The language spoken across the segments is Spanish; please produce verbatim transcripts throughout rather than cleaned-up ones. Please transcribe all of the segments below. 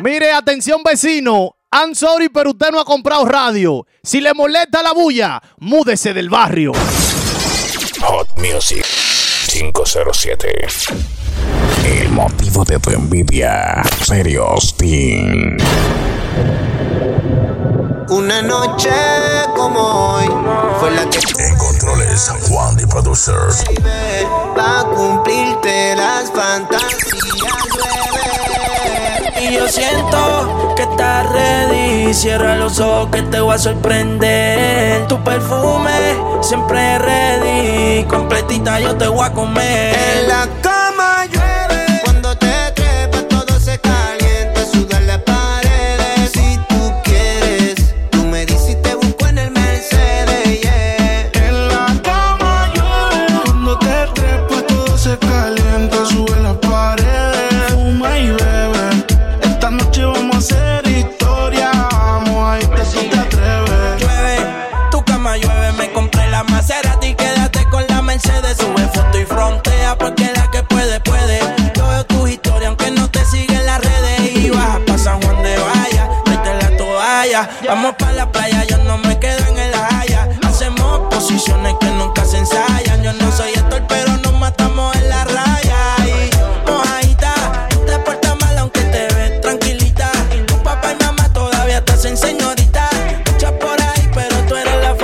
Mire, atención vecino. I'm sorry, pero usted no ha comprado radio. Si le molesta la bulla, múdese del barrio. Hot Music cinco cero siete. El motivo de tu envidia. Serios Team. Una noche como hoy fue la que en controles Juan the Producer. va a cumplirte las fantasías, bebé. Y yo siento que estás ready. Cierra los ojos que te voy a sorprender. Tu perfume siempre ready. Completita yo te voy a comer. En la cama llueve. Cuando te trepas todo se calienta. Sudar las paredes. Si tú quieres, tú me dices y te busco en el Mercedes, yeah. En la cama llueve. Cuando te trepas todo se calienta. Sube las paredes. Fuma y bebe. Esta noche vamos a hacer historia. Vamos a irte si te atreves. Llueve, tu cama llueve. Me compré la Maserati. Quédate con la Mercedes. Sube foto y frontea porque la que puede, puede. Yo veo tus historias aunque no te sigue en las redes. Y vas pa' San Juan de Vaya, tráete la toalla. Vamos pa' la playa, yo no me quedo en el Haya. Hacemos posiciones que nunca se ensayan. Yo no soy actor, pero nos matamos en la raya. Y mojadita, te portas mal aunque te ves tranquilita. Tu papá y mamá todavía te hacen señorita. Muchas por ahí, pero tú eres la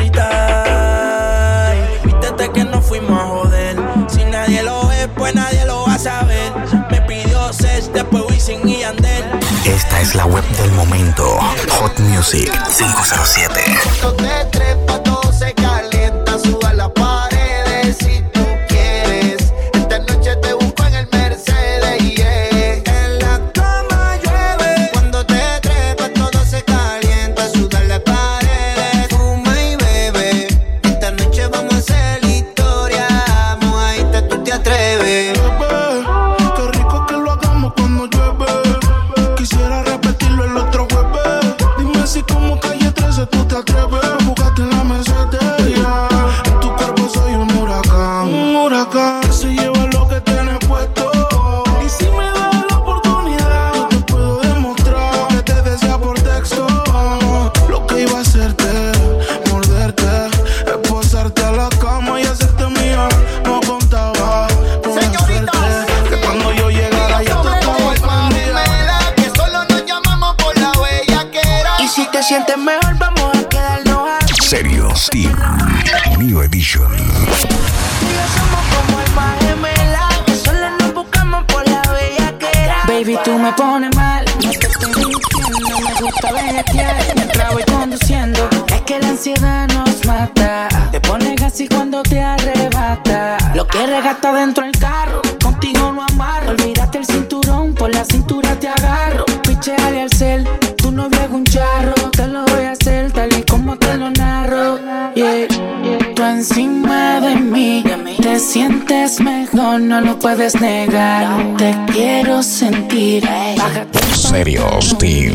favorita. Y vístete que no fuimos a joder. Si nadie lo ve, pues nadie lo va a saber. Me pidió Sech, después Wisin y Yandel. Esta es la web del momento. Hot Music cinco cero siete. Cuando te trepas todo se calienta. Suba las paredes si tú quieres. Esta noche te busco en el Mercedes, yeah. En la cama llueve. Cuando te trepas todo se calienta. Suda las paredes. Fuma y bebe. Esta noche vamos a hacer historia. Vamos a irte, tú te atreves. Bebé, qué rico que lo hagamos cuando llueve. Quisiera repetirlo el otro jueves. Dime si como calle trece tú te atreves. Búscate en la Mercedes, yeah. En tu cuerpo soy un huracán. Un huracán que se lleva lo que tienes puesto. Y si me das la oportunidad, yo te puedo demostrar que te desea por texto. Lo que iba a hacerte, morderte, esposarte a la cama y hacerte mía. No contaba con hacerte que cuando yo llegara ya te estaba prendida. Que solo nos llamamos por la bellaquera. Y si te sientes mejor, vamos a quedarnos aquí. Serios Team New Edition. Tú y yo somos como alma gemela, que solo nos buscamos por la bellaquera. Baby, tú me pones mal, no te estoy mintiendo. Me gusta bellaquear mientras voy conduciendo. Es que la ansiedad nos mata. Te pones así cuando te arrebata. Lo quieres gastar dentro del carro, contigo no amarro. Olvídate el cinturón, por la cintura te agarro. Picheale al cel, tu novio es un charro. Te lo voy a hacer tal y como te lo narro, yeah. Tú encima de mí te sientes mejor, no lo puedes negar. Te quiero sentir. Bájate el Serios Team.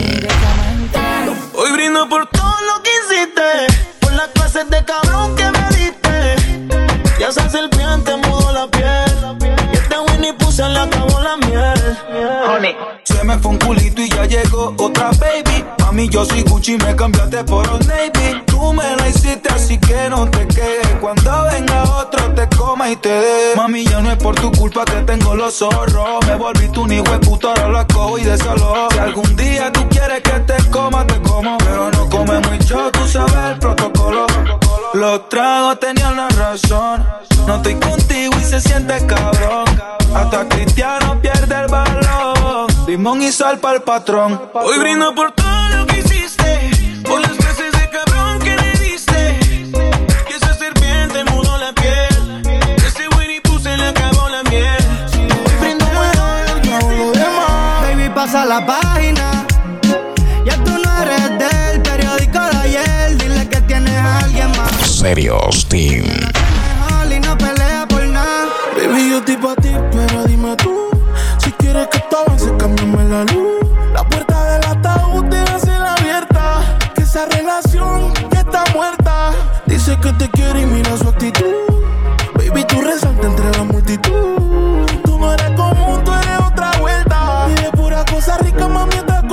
Hoy brindo por todo lo que hiciste, por las clases de cabrón que me diste. Ya esa serpiente mudó la piel, y este Winnie Pooh le acabó la miel. Honey. Se me fue un culito y ya llegó otra baby. Mami, yo soy Gucci, me cambiaste por Old Navy. Tú me la hiciste así que no te quejes. Cuando venga otro te coma y te dé. Mami, ya no es por tu culpa que tengo los zorros. Me volví tu hijo de puta, ahora la cojo y desalo. Si algún día tú quieres que te coma, te como. Pero no come mucho, tú sabes el protocolo. Los tragos tenían la razón. No estoy contigo y se siente cabrón. Hasta Cristiano pierde el balón. Limón y sal para el patrón. Hoy brindo por todo lo que hiciste, por las clases de cabrón que le diste. Que esa serpiente mudó la piel, que ese Winnie Pooh se le acabó la miel. Hoy brindo por todo lo que hiciste. Baby, pasa la página. Ya tú no eres del periódico de ayer. Dile que tienes a alguien más. Serios Team. Y no pelea por nada. Baby, yo estoy pa' ti, pero dime tú. Si quieres que esto avance, cámbiame la luz. La puerta del ataúd debe ser abierta. Que esa relación ya está muerta. Dice que te quiere y mira su actitud. Baby, tú resaltas entre la multitud. Tú no eres común, tú eres otra vuelta. Y de pura cosa rica, mami, te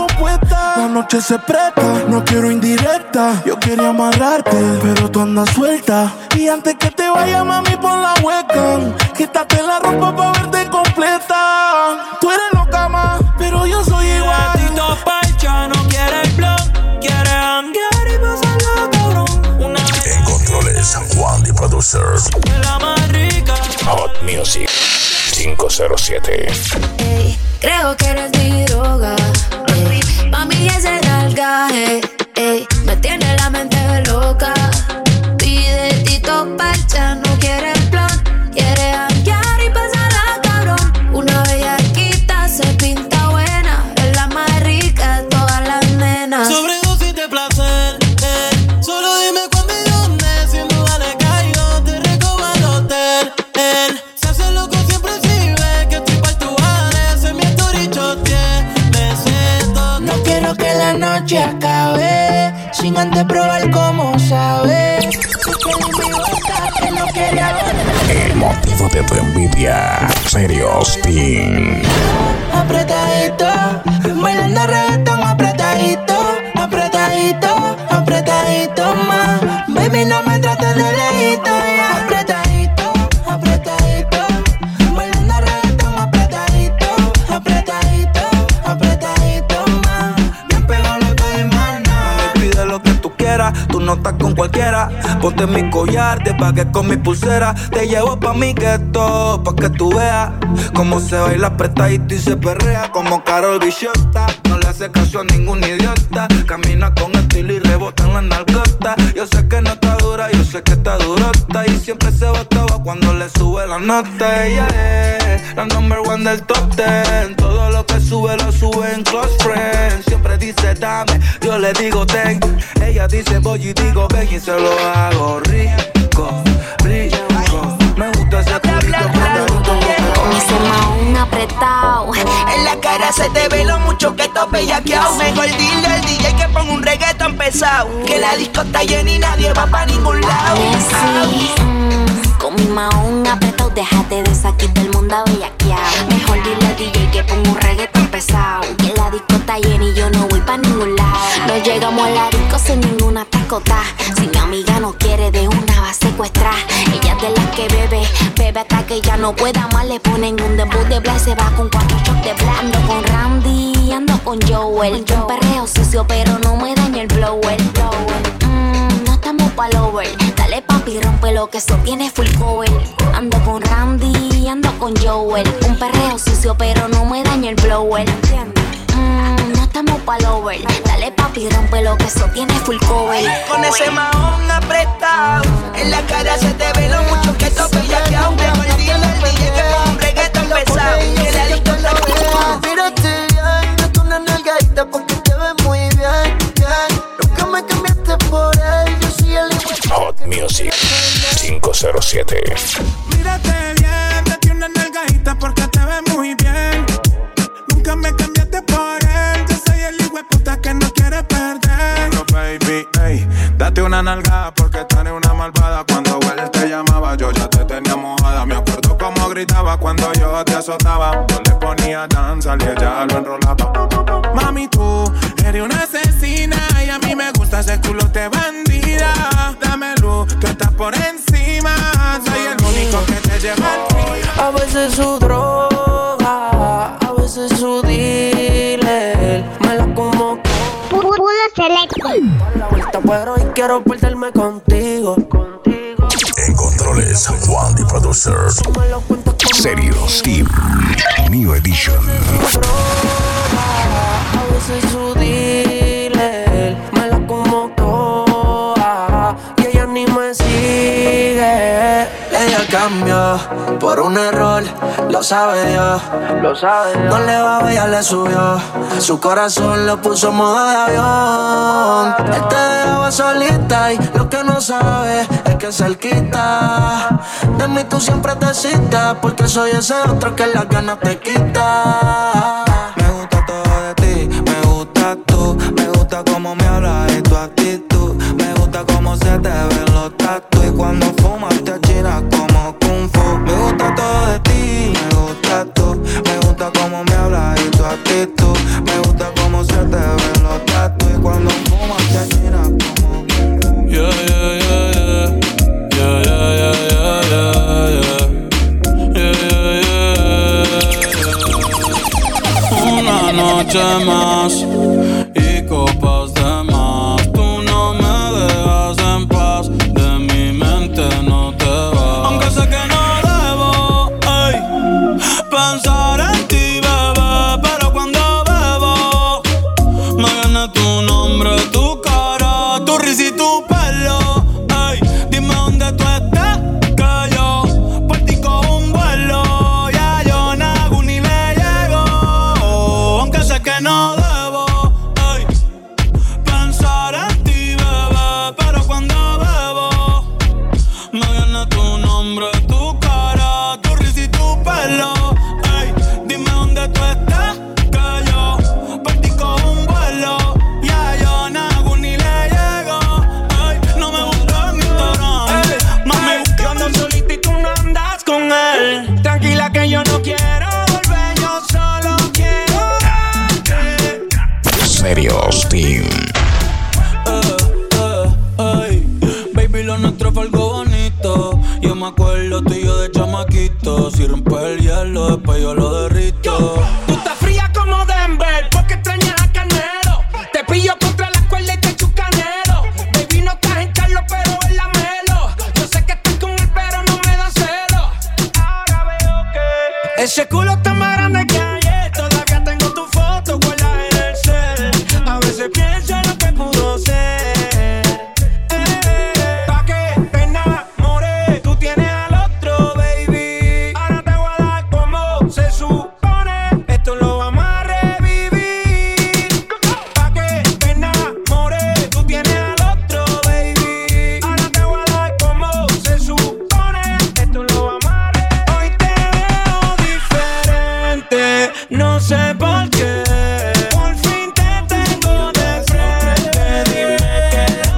noche se presta, no quiero indirecta. Yo quería amarrarte, pero tú andas suelta. Y antes que te vaya, mami, pon la webcam. Quítate la ropa pa' verte completa. Tú eres loca, ma, pero yo soy igual. Tito Parcha no quiere el blog, quiere hanguear y pasarla cabrón. Una vez En controles, Juan the Producer. de la más rica. Hot Music cinco cero siete. Ey, creo que eres mi droga. Ey, mami, ese nalgaje. Ey, me tiene la mente loca. Pide Tito Parcha, no quiere el plan. Quiere hanguear y pasarla cabrón. Una bellaquita se pinta buena. Es la más rica de todas las nenas. Sobredosis de placer, eh. Solo dime cuándo y dónde. Sin duda le caigo, te recojo al hotel. Él se hace loco siempre si ve que estoy pa' tu ese mi estoricho tiene seto. No quiero que la noche acabe sin antes probar cómo sabe. Sé que él me gusta, que no quería ver. El motivo de tu envidia. Serious Team. Apretadito, bailando reggaetón, apretadito, apretadito, apretadito más. Baby, no me trates de lejito, ya. Apretadito, apretadito, bailando reggaetón, apretadito, apretadito, apretadito más. Bien pegado lo que demanda. Me pide lo que tú quieras, tú no estás con cualquiera. Ponte mi collar, te pagué con mi pulsera. Te llevo pa' mi gueto, pa' que tú veas cómo se baila apretadito y se perrea como Karol Bichota. No le hace caso a ningún idiota. Camina con estilo y rebota en la nalgota. Yo sé que no está dura, yo sé que está durota. Y siempre se botaba cuando le sube la nota. Ella es la number one del top ten. Todo lo que sube lo sube en close friends. Siempre dice dame, yo le digo ten. Ella dice voy y digo ven y se lo hago rico, rico. Me gusta ese culito apretadito. Con ese maón apretado. En la cara se te ve lo mucho que estás bellaqueado. Mejor dile al D J que ponga un reggaetón pesado. Que la disco está llena y nadie va pa' ningún lado. Sí, mm, con mi maón apretado, déjate de saquito el mundo bellaqueado. Mejor dile al D J que ponga un reggaetón pesado. Que la disco está llena y yo no voy pa' ningún lado. No llegamos a la disco sin ninguna tacota. Si mi amiga no quiere, de una va a secuestrar. Ella es de las que bebe, bebe hasta que ya no pueda más. Le ponen un debut de Black, se va con cuatro shots de Black. Ando con Randy, ando con Joel. Yo un perreo sucio, pero no me daña el blower. Mm, no estamos pa'l over. Dale papi, rompe lo que eso tiene full cover. Ando con Randy, ando con Joel. Un perreo sucio, pero no me daña el blower. Mm, no estamos pa'l over. Dale papi, rompe lo que eso tiene full cover. Con ese mahón apretado, en la cara se te ve lo mucho que estás bellaqueado. Mejor dile al D J que ponga un reggaetón pesado. Que la disco está llena. Mírate bien, date una nalgadita porque te ves muy bien, bien. Nunca me cambiaste por él, yo soy el hijo. Hot Music cinco cero siete. Mírate bien, date una nalgadita porque te ves muy bien. Nunca me cambiaste por él, yo soy el hijo de puta que no quiere perder. No, baby, ey, date una nalgada porque tú eres una malvada. Cuando él te llamaba, yo ya te tenía mojada. Me acuerdo cómo gritaba cuando yo te azotaba. Yo le ponía danza y ella lo enrolaba. Mami, tú eres una asesina y a mí me gusta ese culo de bandida. Dame luz, tú estás por encima. Soy el único que te lleva al fin. A veces su droga, a veces su dealer. Me la como Puro selecto. por la vuelta, pero hoy quiero perderme contigo. Contigo. En controles, Juan the Producer. Me lo cuento como Serious Team. New Edition. a veces su dealer. Me la como toda y ella ni me sigue. Ella cambió por un error, lo sabe Dios. Lo sabe. No le va, ella le subió. Su corazón lo puso en modo de avión. Él te dejaba solita y lo que no sabe es que cerquita de mí tú siempre te citas, porque soy ese otro que las ganas te quita. Me gusta todo de ti, me gusta tú. Me gusta cómo me hablas y tu actitud. Me gusta cómo se te ven los tactos. Y cuando fumas te achinas como Kung Fu. Me gusta todo de ti, me gusta tú. Me gusta cómo me hablas y tu actitud. Me gusta cómo se te ven los tactos. Una noche más y copas de más. Tú no me dejas en paz, de mi mente no te vas. Aunque sé que no debo, ey, pensar en ti, bebé, pero cuando bebo me viene tu nombre, tu cara, tu risa y tu pelo. Ey, dime dónde tú estás, que yo por ti cojo un vuelo. Ya yo nago ni me llego, aunque sé que no debo, ey, pensar en ti, bebé, pero cuando bebo me viene tu nombre, tu cara, tu risa y tu pelo. Ey, dime dónde tú estás, que yo por ti cojo un vuelo. Ya yo nago ni le llego, ey, no me busques en Instagram. Ey, mami, yo ando solito y tú no andas con él. Tranquila que yo no quiero volver, yo solo quiero darte. Serios Team. Eh, eh, ey, baby, lo nuestro fue algo bonito. Yo me acuerdo tú y yo de chamaquito. Si rompes el hielo, después yo lo derrito. Tú estás fría como Denver, porque extrañas a Canelo. Te pillo contra la cuerda y te echo canelo. Baby, no estás en Carlos, pero en la Melo. Yo sé que estás con él, pero no me da celo. Ahora veo que ese culo está más grande que ayer. Todavía tengo tu foto, guarda en el cel. A veces pienso en lo que pudo ser. Eh, pa' que te enamores, tú tienes al otro, baby. Ahora te voy a dar como se supone. Esto lo vamos a revivir. Pa' que te enamores, tú tienes al otro, baby. Ahora te voy a dar como se supone. Esto lo vamos a revivir. Hoy te veo diferente, no sé por qué. Por fin te tengo de frente. Dime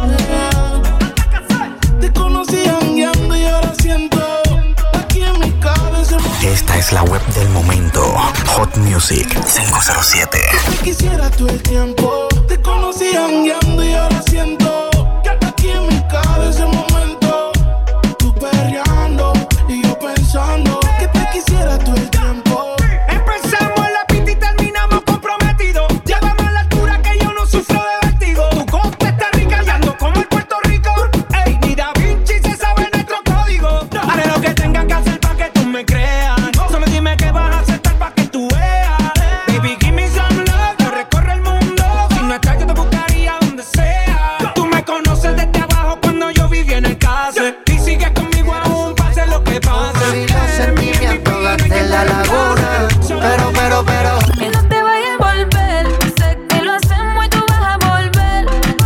que Te conocí jangueando y ahora siento aquí en mi cabeza. Esta es la web del momento. Hot Music cinco cero siete. Te quisiera todo el tiempo. Te conocí jangueando y ahora siento que aquí en mi cabeza el momento. Tú perreando y yo pensando que te quisiera todo el tiempo. empezamos en la pista y terminamos comprometidos. Llévame a la altura que yo no sufro de vértigo. Tu costa está rica y ando como el Puerto Rico. Ey, ni Da Vinci se sabe nuestro código. Haré lo que tengan que hacer pa' que tú me creas. Solo dime qué vas a aceptar pa' que tú veas. Baby, give me some love, yo recorro el mundo. Si no estás yo te buscaría donde sea. Tú me conoces desde abajo cuando yo vivía en el case. Y sigues conmigo aún, pase lo que pase. Si los sentimientos gasté en la laguna. Pero, pero, pero Que no te vayas a volver. Sé que lo hacemos y tú vas a volver.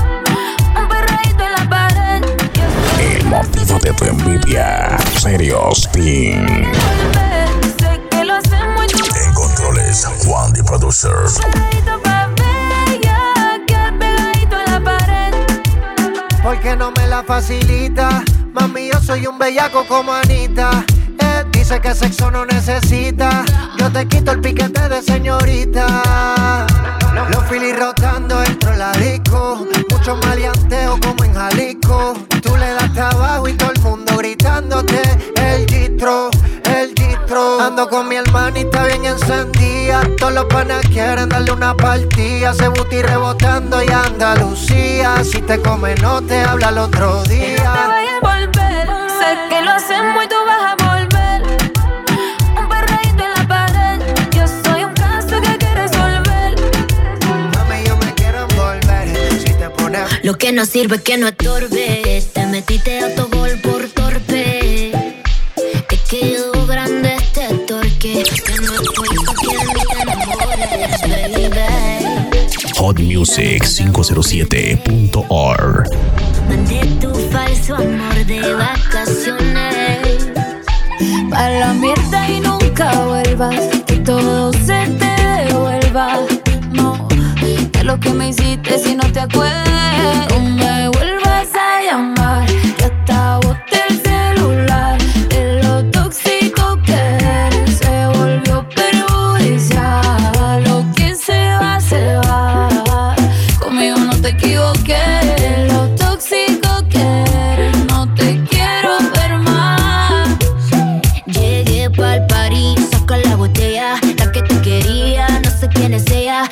Un perreíto en la pared. El motivo de tu envidia. Serios Team. Volver. Sé que lo hacemos y tú vas En controles, Juan the Producer. a perreíto pa' bella. Que pegadito a la pared. porque no me la facilita. Mami, yo soy un bellaco como Anita. Eh, dice que sexo no necesita. Yo te quito el piquete de señorita. Los filis rotando dentro de la disco. Mucho maleanteo como en Jalisco. Tú le das trabajo y todo el mundo gritándote el distro, el distro. Ando con mi hermanita bien encendida. Todos los panas quieren darle una partida. Se booty rebotando y Andalucía. Si te come no te habla el otro día. No te vayas a volver. Sé que lo hacemos y tú vas a volver. Un perreíto en la pared. Yo soy un caso que hay que resolver. Mami, yo me quiero envolver. Si te pones Lo que no sirve es que no estorbe. Te metiste autogol por torpe. Te quedó grande este torque. Que no estoy pa' que ni te enamores, baby. hot music cinco cero siete punto org. Mandé tu falso amor de vacaciones pa' la mierda y nunca vuelvas. Que todo se te devuelva. No, de lo que me hiciste si no te acuerdas. No me vuelvas a llamar. Que hasta boté el celular. De lo tóxico que eres se volvió perjudicial. Lo que se va, se va. Conmigo no te equivoqué. Lo tóxico que eres, no te quiero ver más. Llegué pa'l party, saca la botella. La que te quería, no sé quién es ella.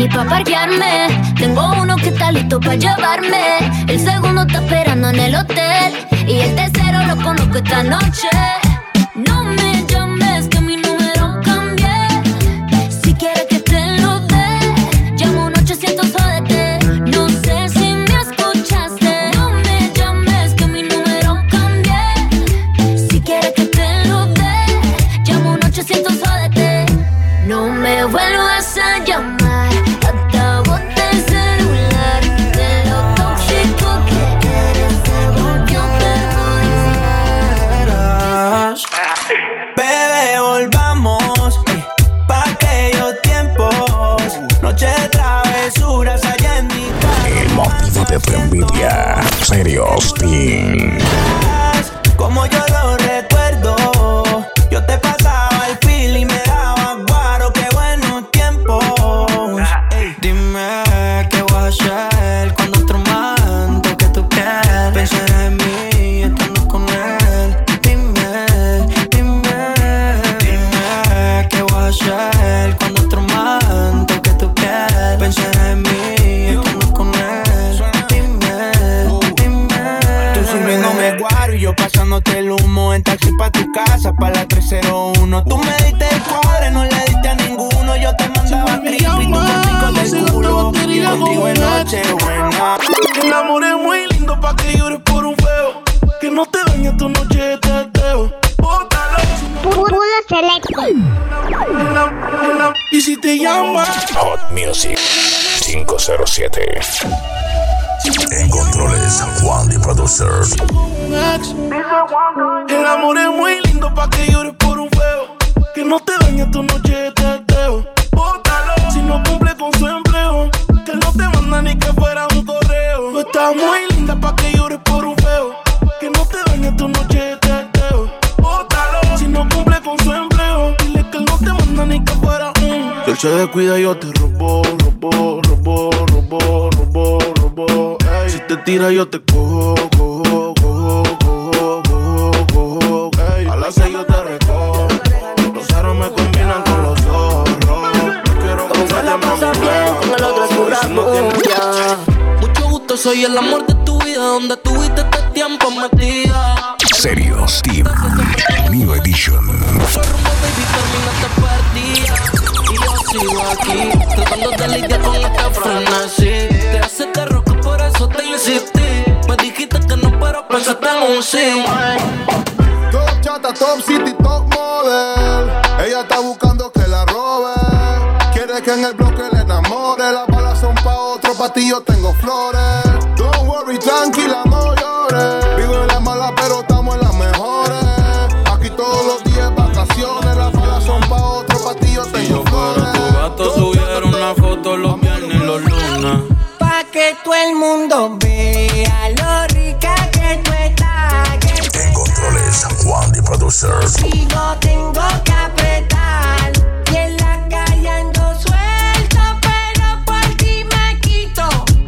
aquí pa' parquearme. Tengo uno que está listo pa' llevarme. El segundo está esperando en el hotel. Y el tercero lo conozco esta noche. No me llames que mi número cambié. Si quieres que te lo dé, llamo un ochocientos jódete. No sé si me escuchaste. No me llames que mi número cambié. Si quieres que te lo dé, llamo un ochocientos jódete. No me vuelvas a llamar, hasta bote el celular. De lo tóxico que eres se volvió perjudicial. Bebé, volvamos eh, pa' aquellos tiempos. Noche de travesuras allá en mi casa. El motivo de tu envidia. Serios Team. Como yo lo recuerdo, yo te pasaba el feel y me daba guaro. Qué buenos tiempos. Ey, dime qué voy a hacer cuando otro man toque tu piel. Pensar en mí estando con él. Dime, dime, dime qué voy a hacer cuando otro man toque tu piel. Pensar en mí estando con él. Dime, dime. Tú sirviéndome guaro y yo pasándote el humo en taxi pa' tu casa, pa' la tres cero uno. Tú me diste el cuadre, no le diste a ninguno. Yo te mandaba trip y tú contigo del culo. Y contigo en noche buena. El amor es muy lindo pa' que llores por un feo. Que no te dañe tu noche de teteo. Bótalo. Puro selecto. En la- en la- Y si te llama, Hot Music cinco cero siete. En controles, Juan the Producer. un ex. El amor es muy lindo pa' que llores por un feo. Que no te dañe tu noche de teteo. Bótalo. Si no cumple con su empleo, que no te manda ni que fuera un correo. Tú estás muy linda pa' que llores por un feo. Que no te dañe tu noche de teteo. Bótalo. Si no cumple con su empleo, dile que no te manda ni que fuera un. Si él se descuida yo te robo, robo, robo, robo, robo, robo. Ey. Si te tira yo te cojo, cojo, cojo, cojo, cojo, cojo. Ey. A las seis yo te recojo. Los aros me combinan con los ojos rojos. No quiero que Una la pasa bien, con el otro es pura bulla. Mucho gusto, soy el amor de tu vida, donde tuviste este tiempo metida. Serios Team. New Edition. Mucho rumbo, baby, termina esta partida. Y yo sigo aquí, tratando de lidiar con esta frenesí. Te hace de roca, por eso te insistí. Me dijiste que no, pero pensaste en un sí. Top chata, top city, top model. Ella está buscando que la robe. Quiere que en el bloque le enamore. Las balas son pa' otro, pa' ti yo tengo flores. Don't worry, tranquila, no llores. Vivo en las malas, pero estamos en las mejores. Aquí todos los días vacaciones. Las balas son pa' otro, pa' ti yo tengo flores. Tu gato subieron una foto los viernes y los lunes. Pa' que todo el mundo vea lo rica que tú estás. Que En controles, Juan the Producer. contigo tengo que apretar. Y en la calle ando suelto, pero por ti me quito.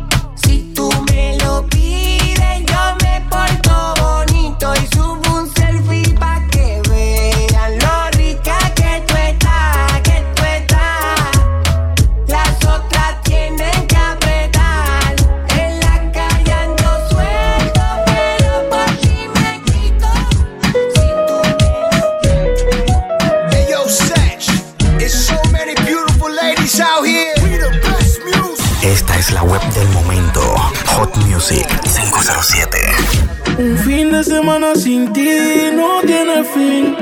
Si tú me lo pides, yo me porto bonito. Y subo un selfie pa' que vean lo rica que tú estás, que tú estás. Las otras tienen que apretar. En la calle ando suelto, pero por ti me quito. Si tú Hey yo, Satch, it's so many beautiful ladies out here. We the best music. Esta es la web del momento. Hot Music cinco cero siete. Un fin de semana sin ti no tiene fin.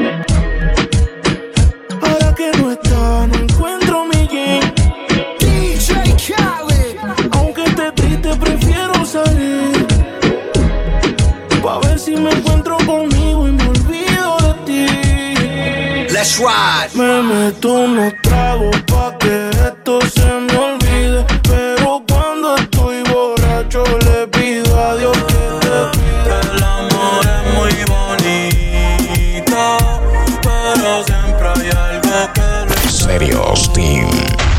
Ahora que no está, no encuentro mi jean. D J Khaled. Aunque esté triste, prefiero salir. Pa' ver si me encuentro conmigo y me olvido de ti. Let's ride. Me meto unos tragos pa' que esto se me olvide. Pero cuando estoy borracho le pido a Dios que te pida. El amor es muy bonito, pero siempre hay algo que le Serios Team.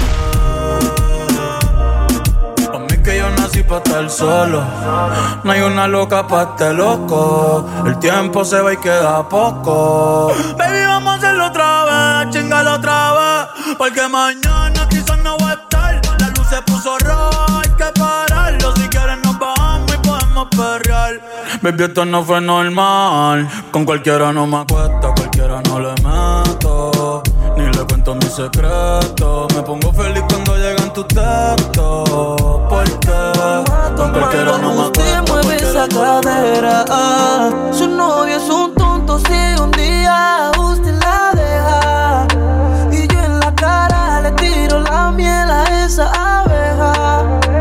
A mí que yo nací pa' estar solo. No hay una loca pa' estar loco. El tiempo se va y queda poco. Baby, vamos a hacerlo otra vez, chingalo otra vez. Porque mañana quizás no va a estar. La puso rojo, hay que pararlo. Si quieres nos bajamos y podemos perrear. Baby, esto no fue normal. Con cualquiera no me acuesto, cualquiera no le meto. Ni le cuento mis secretos. Me pongo feliz cuando llegan tus textos. Porque con cualquiera no me acuesto. Usted mueve esa cadera. Ah, su novio es un tonto si un día usted la deja. Y yo en la cara le tiro la miel a esa abeja.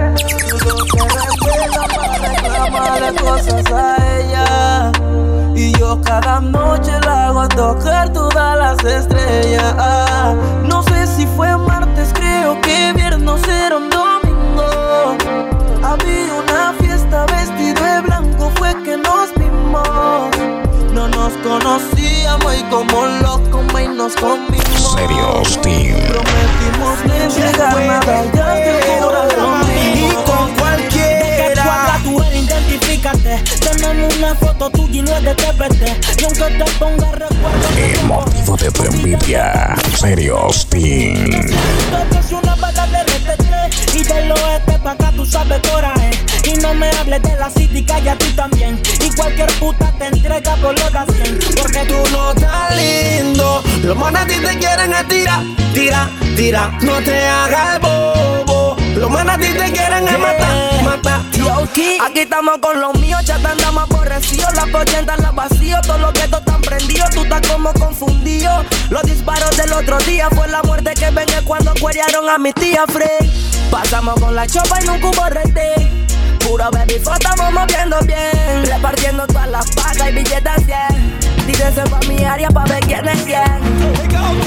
Para reclamarle cosas a ella. Y yo cada noche la hago tocar todas las estrellas. Ah, no sé si fue martes, creo que viernes era un domingo. Había una fiesta vestido de blanco, fue que nos vimos. No nos conocíamos y como locos y nos comimos. Serios Team. Prometimos no entregar nada, ya te corazón mío. Y con cualquiera. De que cuadra tú eres, identifícate. Tenemos una foto tuya y no es de T P T. Y aunque te ponga recuerdo. El motivo de tu envidia. Serios Team. Es una bala de R T T. Y del oeste pa' acá tú sabes coraje. Y no me hables de la city, calla tú también. Y cualquier puta te entrega por los da cien. Porque tú no estás lindo. Los manes a ti te quieren estirar. Tira, tira, no te hagas el bobo. Los manes a ti te quieren es matar, matar. Aquí estamos con los míos, ya te andamos aborrecidos. Las ochenta las vacío, todos los que están prendidos. Tú estás como confundido. Los disparos del otro día fue la muerte que venía cuando cuerearon a mi tía Frey. Pasamos con la chopa y un cubo rete. Puro baby foto, estamos moviendo bien. Repartiendo todas las pagas y billetes cien. Tírense pa' mi área pa' ver quién es quién.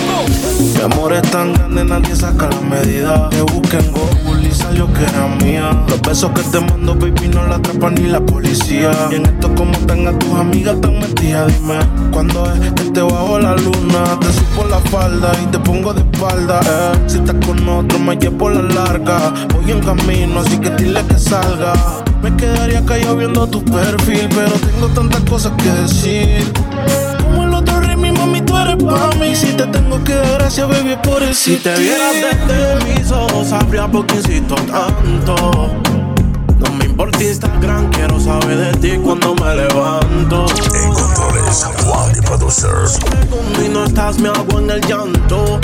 Mi amor es tan grande, nadie saca la medida. Te busqué en Google y salió que era mía. Los besos que te mando, baby, no la atrapa ni la policía. Y en esto como tengas tus amigas tan metidas, dime ¿cuándo es que te bajo la luna? Te supo la falda y te pongo de espalda, eh. Si estás con otro me llevo la larga. Voy en camino, así que dile que salga. Me quedaría callado viendo tu perfil, pero tengo tantas cosas que decir. Como el otro rey, mi mami, tú eres pa' mí. Si te tengo que dar gracias, baby, por Si existir. te vieras desde mis ojos, sabría por qué insisto tanto. No me importa Instagram, quiero saber de ti cuando me levanto. En controles, Juan the Producer. Segundo y no estás, me hago en el llanto.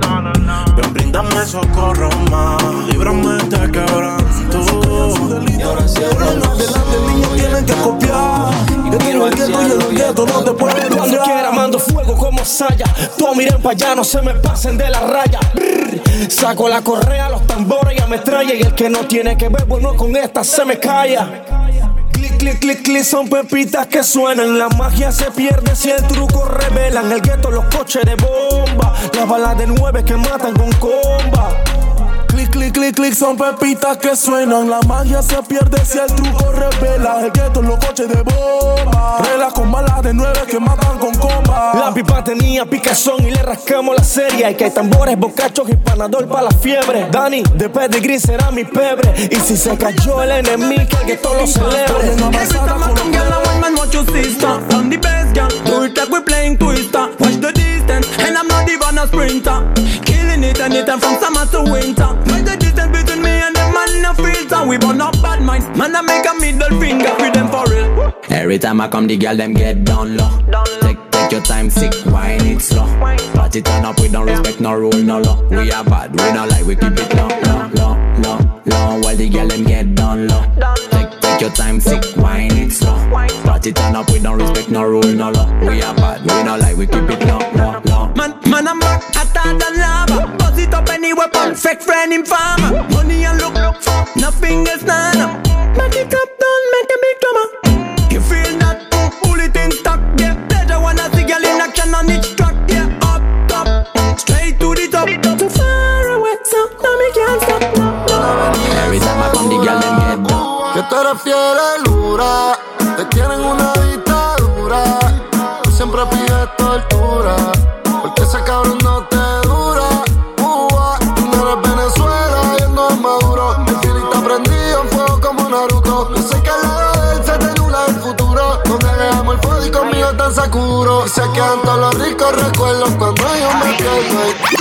Ven, bríndame socorro más, líbrame de quebranto. Y ahora cierro los delante, niños tienen que copiar. Yo quiero el gueto y el gueto no te pueden Cuando lograr. quiera mando fuego como saya. Todos miren pa' allá, no se me pasen de la raya. Brr. Saco la correa, los tambores y ametralla. Y el que no tiene que ver, bueno, con esta se me calla. Clic, clic, clic, clic, son pepitas que suenan. La magia se pierde si el truco revelan. El gueto, los coches de bomba. Las balas de nueve que matan con comba. Clic, clic, clic, clic, son pepitas que suenan. La magia se pierde si el truco revela. El gueto, los coches de bomba. Reglas con balas de nueve que matan con comba. La pipa tenía picazón y le rascamos la serie. Y que hay tambores, bocachos y panador para la fiebre. Dani, de pedigree será mi pebre. Y si se cayó el enemigo, que el gueto lo celebre. Every time I come, girl, I want man watch your sister. I'm the best, girl. Do it like we playing Twister. Watch the distance, and I'm not even a sprinter. Killing it and it and from summer to winter. Watch the distance between me and the man no filter. We burn up bad minds, man I make a middle finger with them for real. Every time I come, the girl them get down low. Take take your time, sick, wine it slow. Party turn up, we don't respect no rule, no law. We are bad, we don't like, we keep it low, low, low, low, low. While the girl them get down low. Take take your time, sick, wine it slow. Party turn up, we don't respect no rule, no law. We are bad, we don't like, we keep it low, low, low. Man, man I'm back hotter than lava. Buzz it up anywhere, perfect friend in farmer. Money and look, look for nothing else, nana. Make it clap down, make a big drama. You feel that? Pull it in stock, yeah. Pleasure wanna see girl in action on each track, yeah. Up top, straight to the top. Too far away, so now me can't stop. No, no. Every time I come, the girl them get down. Que tú eres fiel y dura, te tienen una dictadura. Tú siempre pides tortura, porque ese cabrón no te dura. Cuba, tú no eres Venezuela, y él no es Maduro. El filita prendido en fuego como Naruto. Yo sé que al lado de él se te nubla el futuro. Donde dejamos el fuego y conmigo tan Sakuro. Y se quedan todos los ricos recuerdos cuando yo me quedo.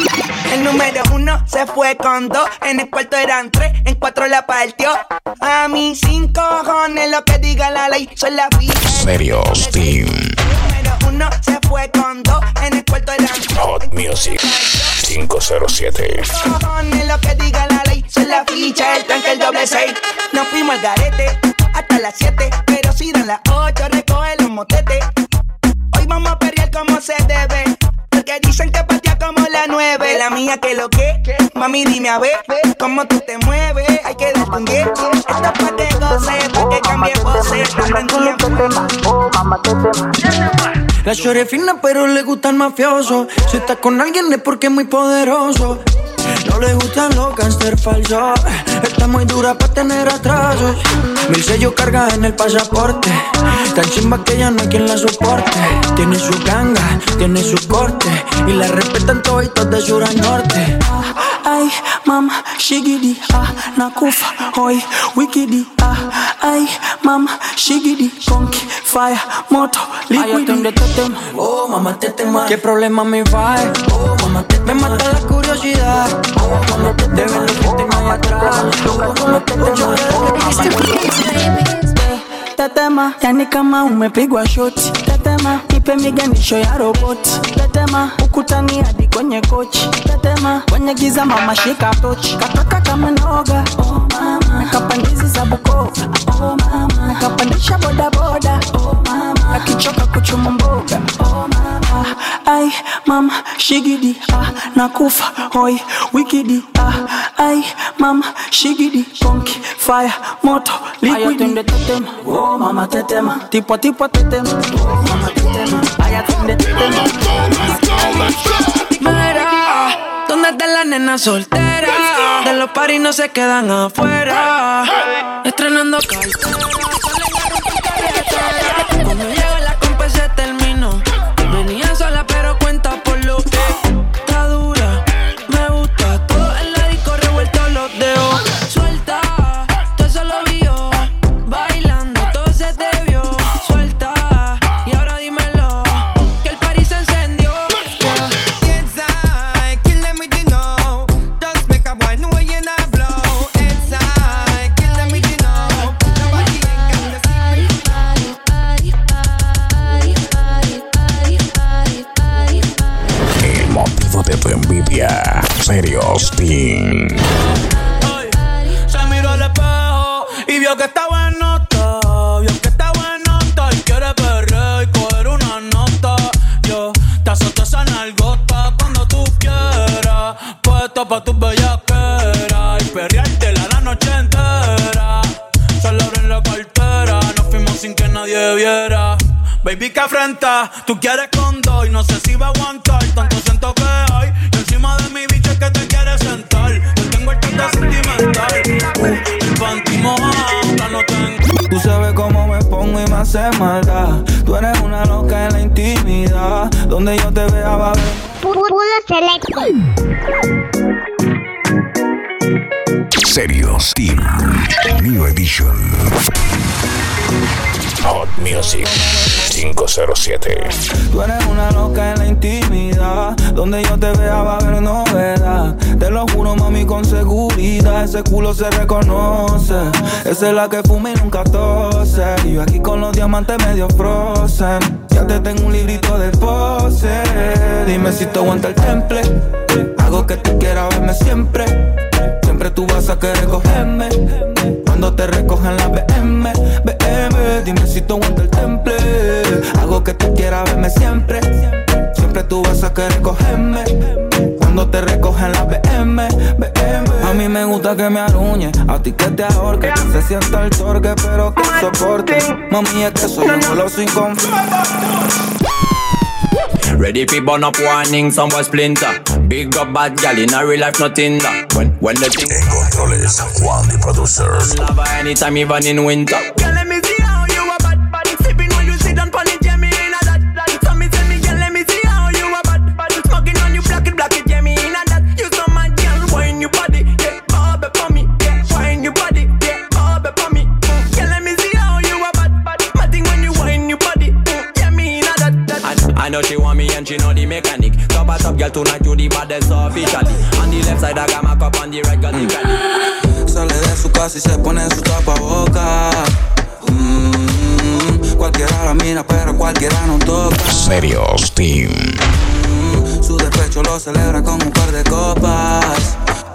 El número uno se fue con dos. En el cuarto eran tres, en cuatro la partió. A mí sin cojones lo que diga la ley, soy la vida. Serios Team. Número uno se fue con dos. En el cuarto eran tres. Hot Music cinco cero siete. Cojones lo que diga la ley, soy la ficha, el tanque, el doble seis. Nos fuimos al garete hasta las siete, pero si dan las ocho recoge los motetes. Hoy vamos a perrear como se debe, porque dicen que patea como la nueve. La mía que lo que, mami dime a ver cómo tú te mueves. Hay que darte un diez. Esto es pa' que goce, pa' que cambie voces. La shorty es fina pero le gusta el mafioso. Si está con alguien es porque es muy poderoso. No le gustan los gangster falsos. Está muy dura para tener atrasos. Mil sellos carga en el pasaporte. Tan chimba que ya no hay quien la soporte. Tiene su ganga, tiene su corte. Y la respetan toditos de sur a norte. Ay, mama, shigidi, ah, nakufa, hoy, wikidi, ah. Ay, mama, shigidi, conky, fire, moto, liquidi. Oh, mamá, te tema. ¿Qué problema me va? Oh, mamá, te me mata la curiosidad. Oh, mamá, te te ven lo que tengo ahí atrás. Oh, mamá, te Tetema, yani kama umepigwa shoti. Tetema, ipe miganisho ya roboti. Tetema, ukutani hadi kwenye kochi. Tetema, kwenye giza mama shika tochi. Katoka kama noga, oh mama. Nakapandizi za Bukova, oh mama. Nakapandisha boda boda, oh mama. Akichoka kuchuma mboga, oh mama. Ay, mama, shigidi, ah, nakufa, hoi, wikidi, ah. Ay, mama, shigidi, konki, fire, moto, liquidi. Oh mama tetema, tipo tipo tetema. Oh mama tetema, ay atiende tetema. Mira, ¿dónde están las nenas solteras? De los paris no se quedan afuera. Estrenando cartera. Cuando llega la compa se terminó. Venía sola pero cuenta por lo que está dura. Me gusta todo en la disco revuelto los dedos. Suelta, todo eso lo vio. Bailando todo se te vio. Suelta, y ahora dímelo, que el party se encendió. Inside, kill them with you know. Just make a boy know you not blow. Inside, kill them with you know. Nobody ain't got the El motivo de tu envidia. Serios Team. Se miró al espejo y vio que está buenota. Vio que está buenota y quiere perrear y coger una nota. Yo te azoto esa nalgota cuando tú quieras. Puesto pa' tus bellaqueras y perreártela la noche entera. Solo abren la cartera, nos fuimos sin que nadie viera. Baby, que afrenta, tú quieres con dos y no sé si va a aguantar. Tanto siento que hay y encima de mi bicho es que te quieres sentar. Yo tengo el tante sentimental, uh, el panty mojado, ya no tengo. Tú sabes cómo me pongo y me hace maldad. Tú eres una loca en la intimidad. Donde yo te vea va a ver Puro selecto. Serios Team. New Edition. Hot Music cinco cero siete. Tú eres una loca en la intimidad. Donde yo te vea va a haber novedad. Te lo juro, mami, con seguridad. Ese culo se reconoce. Esa es la que fuma y nunca tose. Y yo aquí con los diamantes medio frozen. Ya te tengo un librito de pose. Dime si te aguanta el temple. Hago que tú quieras verme siempre. Siempre tú vas a querer cogerme. Cuando te recogen la B M, B M. Dime si te aguanta el temple. Hago que tú quieras verme siempre. Siempre tú vas a querer cogerme. Cuando te recogen la B M, B M. A mí me gusta que me aruñe. A ti que te ahorque. Que se sienta el torque pero que soporte. Mami, es que soy un goloso inconforme. Ready fi burn up warning, some boy splinter. Big up bad gal in a real life, nothing that. When, when the thing En controles, Juan the Producers. lava anytime, even in winter. Girl, let me see how you a bad, bad. Sipping when you sit down, pon it, yeah, me in a that, that. So me tell me, girl, let me see how you a bad, bad. Smoking on you, black it, black it, yeah, me in a that. You so mad, girl, wine your body, yeah, bob it for me, yeah, wine your body, yeah, bob it for me. Girl, let me see how you a bad, bad. Matting when you wine your body, yeah, me in a that, that. I know she want me and she know the mechanic. Top a top girl tonight you the baddest officially. On the left side I got my cup, on the right got the cali. Sale de su casa y se pone su tapaboca. Mm, cualquiera la mira pero cualquiera no toca. Serios Team. Mm, su despecho lo celebra con un par de copas.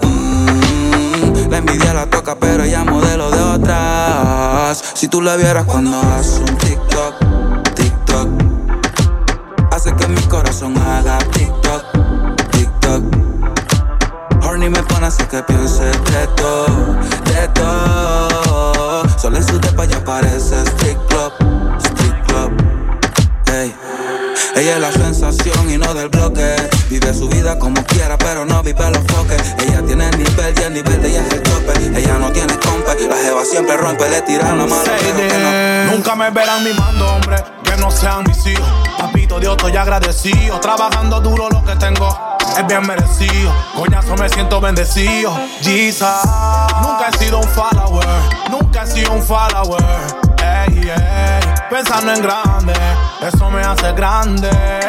Mm, la envidia la toca pero ella modelo de otras. Si tú la vieras cuando hace un TikTok, TikTok, hace que mi corazón haga TikTok, TikTok. Horny me pone así que piense de todo, de todo. Solo en su depa ya parece street club, street club. Hey. Ella es la sensación y no del bloque. Vive su vida como quiera pero no vive los foques. Ella tiene el nivel y el nivel de ella es el tope. Ella no tiene compa, la jeva siempre rompe. Le tiran la mano pero que no. Nunca me verán mimando hombres que no sean mis hijos. Papito Dios estoy agradecido. Trabajando duro lo que tengo es bien merecido. Coñazo me siento bendecido. Jesus. Nunca he sido un follower. Nunca he sido un follower. Ey, ey. Pensando en grande, eso me hace grande.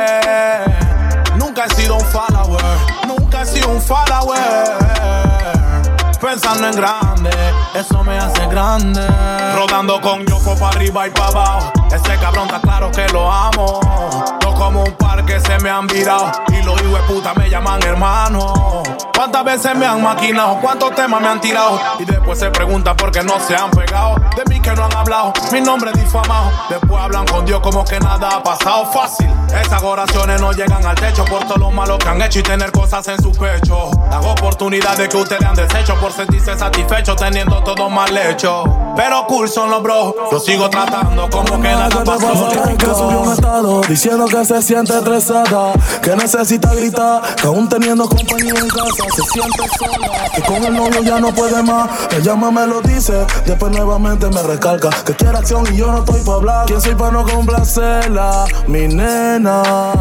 Nunca he sido un follower. Nunca he sido un follower. Pensando en grande, eso me hace grande. Rodando con Yoko pa' arriba y pa' abajo. Ese cabrón está claro que lo amo. No como un par que se me han virado y los hijos de puta me llaman hermano. ¿Cuántas veces me han maquinado? ¿Cuántos temas me han tirado? Y después se preguntan por qué no se han pegado. De mí que no han hablado, mi nombre es difamado. Después hablan con Dios como que nada ha pasado. Fácil, esas oraciones no llegan al techo por todo lo malo que han hecho y tener cosas en su pecho. Las oportunidades que ustedes han deshecho por sentirse satisfechos teniendo todo mal hecho. Pero cool son los bros, yo sigo tratando como que nada pasó. Que subió un estado diciendo que se siente estresada, que necesita gritar, que aún teniendo compañía en casa se siente sola, que con el novio ya no puede más. Ella me lo dice, después nuevamente me recalca que quiere acción y yo no estoy pa' hablar. ¿Quién soy pa' no complacerla? Mi nena.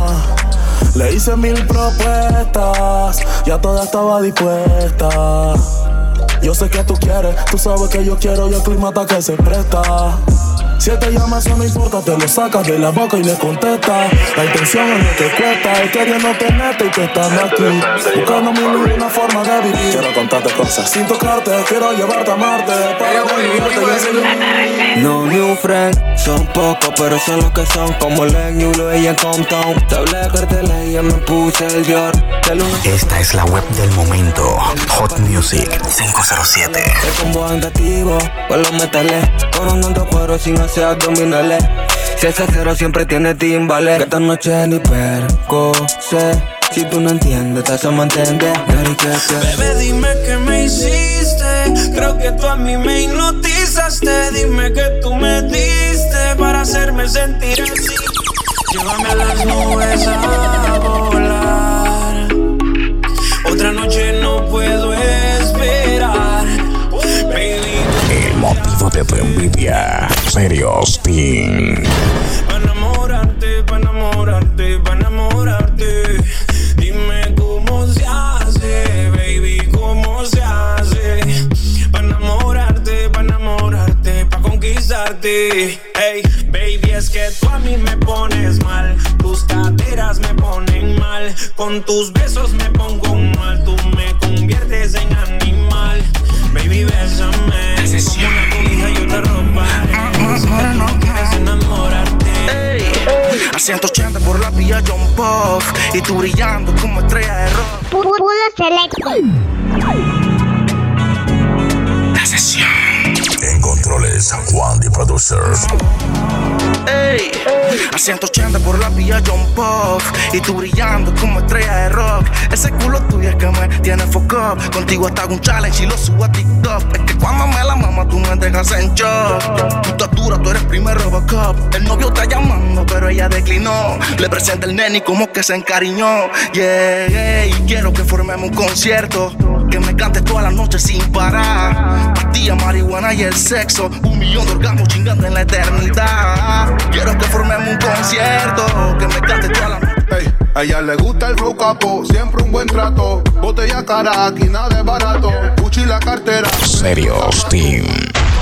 Le hice mil propuestas, ya toda estaba dispuesta. Yo sé que tú quieres, tú sabes que yo quiero y el clima está que se presta. Si él te llama, eso no importa, te lo sacas de la boca y le contestas. La intención es lo que cuesta, él queriendo tenerte y tú estando aquí, buscando mil y una forma de vivir. Quiero contarte cosas sin tocarte, quiero llevarte a Marte para olvidarte y enseñar. No new friends, son pocos pero son los que son. Como Len y Ulo y en Compton. Te hablé de carteles y ya me puse el Dior. Esta es la web del momento, Hot Music cinco cero siete. El combo andativo, con los metales, coronando cuero sin hacer abdominales. Si ese cero siempre tiene timbales. Que esta noche ni perco sé. Si tú no entiendes, te hace mantente. Bebé, dime qué me hiciste. Creo que tú a mí me hipnotizaste. Dime que tú me diste para hacerme sentir así. Llévame a las nubes a volar. Otra noche no puedo esperar, baby. El motivo de tu envidia, Serios Team. Pa' enamorarte, pa' enamorarte, pa' enamorarte. Dime cómo se hace, baby, cómo se hace. Pa' enamorarte, pa' enamorarte, pa' conquistarte. Hey, baby, es que tú a mí me pones mal. Tus caderas me ponen mal. Con tus besos me pongo mal. Tú me conviertes en animal. Baby, bésame. Como una cobija yo te robaré. Si no quieres enamorarte. Hey, a ciento ochenta por la vía John Puff. Y tú brillando como estrella de rock. Puro selecto. La sesión. En controles, Juan the Producer. Ey, a ciento ochenta por la vía John Puff. Y tú brillando como estrella de rock. Ese culo tuyo es que me tiene foco. Contigo hasta hago un challenge y lo subo a TikTok. Es que cuando me la mama tú me dejas en shock. Tú estás dura, tú eres primer Robocop. El novio está llamando pero ella declinó. Le presenta el nene y como que se encariñó. Yeah, y quiero que formemos un concierto. Que me cantes toda la noche sin parar. Pastilla, marihuana y el sexo. Un millón de orgasmos chingando en la eternidad. Quiero que formemos un concierto. Que me cantes toda la noche. Hey, a ella le gusta el flow capo, siempre un buen trato. Botella cara, aquí nada es barato. Gucci la cartera. Serios Team.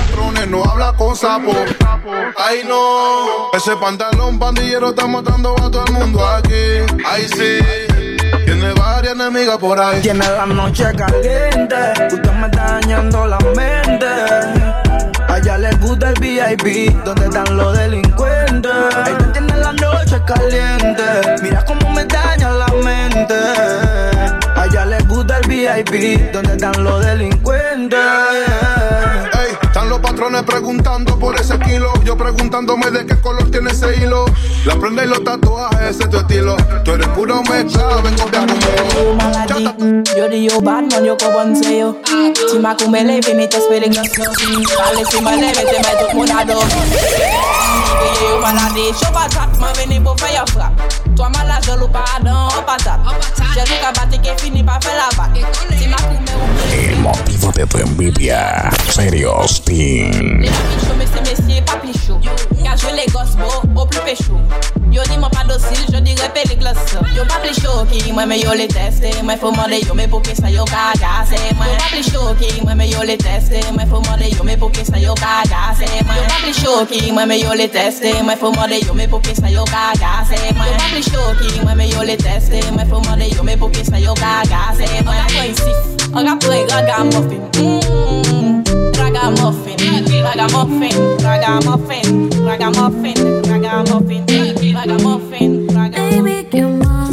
que no habla con sapo. Ay no, ese pantalón pandillero está matando a todo el mundo aquí. Ay sí, tiene varias enemigas por ahí. Tiene la noche caliente, usted me está dañando la mente. A ella le gusta el V I P, donde están los delincuentes. Ella tiene la noche caliente, mira cómo me daña la mente. A ella le gusta el V I P, donde están los delincuentes. Ey, están los patrones preguntando por ese kilo. Yo preguntándome de qué color tiene ese hilo. La prenda y los tatuajes, ese es tu estilo. Tú eres puro mezcla, vengo de acumelo. Yo di yo bad man, yo koban se yo. Si ma kume leve, mi te spele glasno. Kale si ma leve, te me tuk moun ado. Yo yo malade, show patat, ma veni pou fè yo frap. Toi malade, je loup pardon, patat. Je loup ka bate ke fini pa fè la bat. Si ma kume ou El motivo de tu envidia. Serious Team. Les pichou, messieurs, messieurs, pas pichou. Car je les gosse beau, au plus péchou. Yo dis moi pas docile, je dirais pas les glaces. Yo pas plus chaud qui moi mais yo les tester. Moi faut demander yo mais pour que ça yo cagasse. Moi pas plus chaud qui moi mais yo les tester. Moi faut demander yo mais pour que ça yo cagasse. Moi pas plus chaud qui moi mais yo les tester. Moi faut demander yo mais pour que ça yo cagasse. Moi pas plus chaud qui moi mais yo les tester. Moi faut demander yo mais pour que ça yo cagasse. Moi la quoi ici. On a pris ragamuffin. Ragamuffin, ragamuffin, ragamuffin, ragamuffin, ragamuffin, ragamuffin, ragamuffin. Baby, ¿qué más?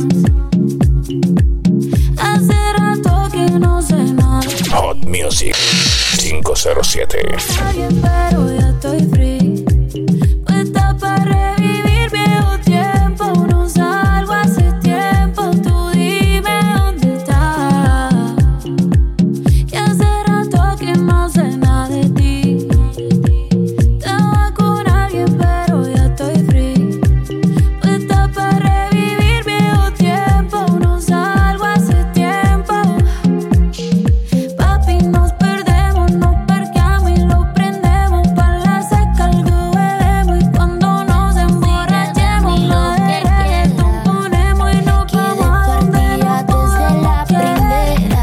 Hace rato que no sé nada. Hot Music cinco cero siete. Alguien, pero ya estoy free. Puesta para revivir viejo tiempo. No salgo hace tiempo. Tú dime dónde estás. Que hace rato que no sé nada de ti. Estaba con alguien, pero ya estoy free. Puesta para revivir viejo tiempo. No salgo hace tiempo. Papi, nos perdemos, nos parqueamos y lo prendemos. Pa' la seca algo bebemos. Y cuando nos emborrachemos, la de reggaetón ponemos y nos vamos a donde nos podamos querer.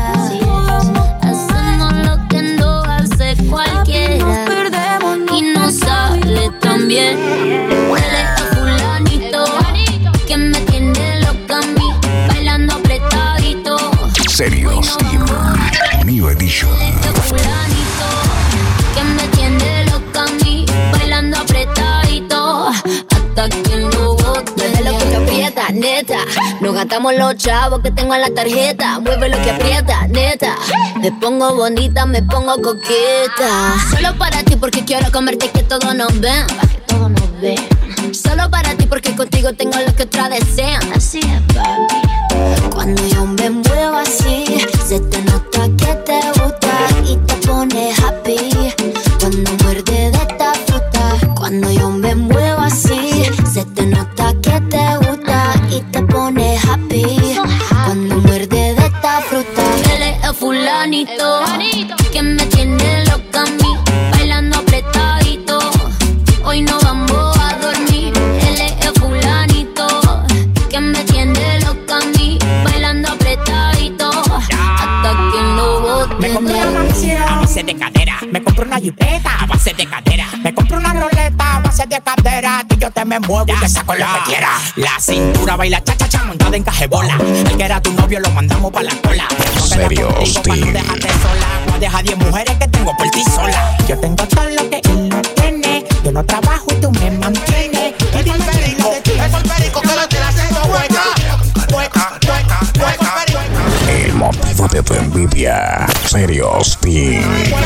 Hacemos lo que no hace cualquiera. Y no sale tan bien. Huele a fulanito que me tiene loca a mí, bailando apretadito. Serious Team. New Edition. Fulanito que me tiene loca a mí, bailando apretadito. Hasta que lo bote. Mueve lo que aprieta, neta. Nos gastamos los chavos que tengo en la tarjeta. Mueve lo que aprieta, neta. Me pongo bonita, me pongo coqueta. Solo para ti porque quiero comerte que todos nos ven. Pa' que todos nos ven. Solo para ti porque contigo tengo lo que otras desean. Así es, papi. Cuando yo me muevo así, se te nota que te gusta y te pone happy. Cuando muerde de esta fruta, cuando yo me muevo así, se te nota que te gusta y te pone happy. Cuando muerde de esta fruta, él es el fulanito que me tiene loca a mí, bailando apretadito. Hoy no vamos a dormir. Él es el fulanito que me tiene loca a mí, bailando apretadito. Hasta que lo bote. Me compré una visera a base de cadera. Me compré una jipeta a base de cadera. Me compré una roleta a base de cadera. Que yo te me muevo y te saco lo que quiera. La cintura baila cha cha cha montada en cajebola. El que era tu novio lo mandamos pa' la cola. Serious Pa' no Team. dejarte sola. No deja diez mujeres que tengo por ti sola. Yo tengo todo lo que él no tiene. Yo no trabajo y tú me mantienes. Es el perico, es el perico que lo tiene haciendo hueca. Hueca, hueca, hueca, perico. El motivo de tu envidia. Serious Team.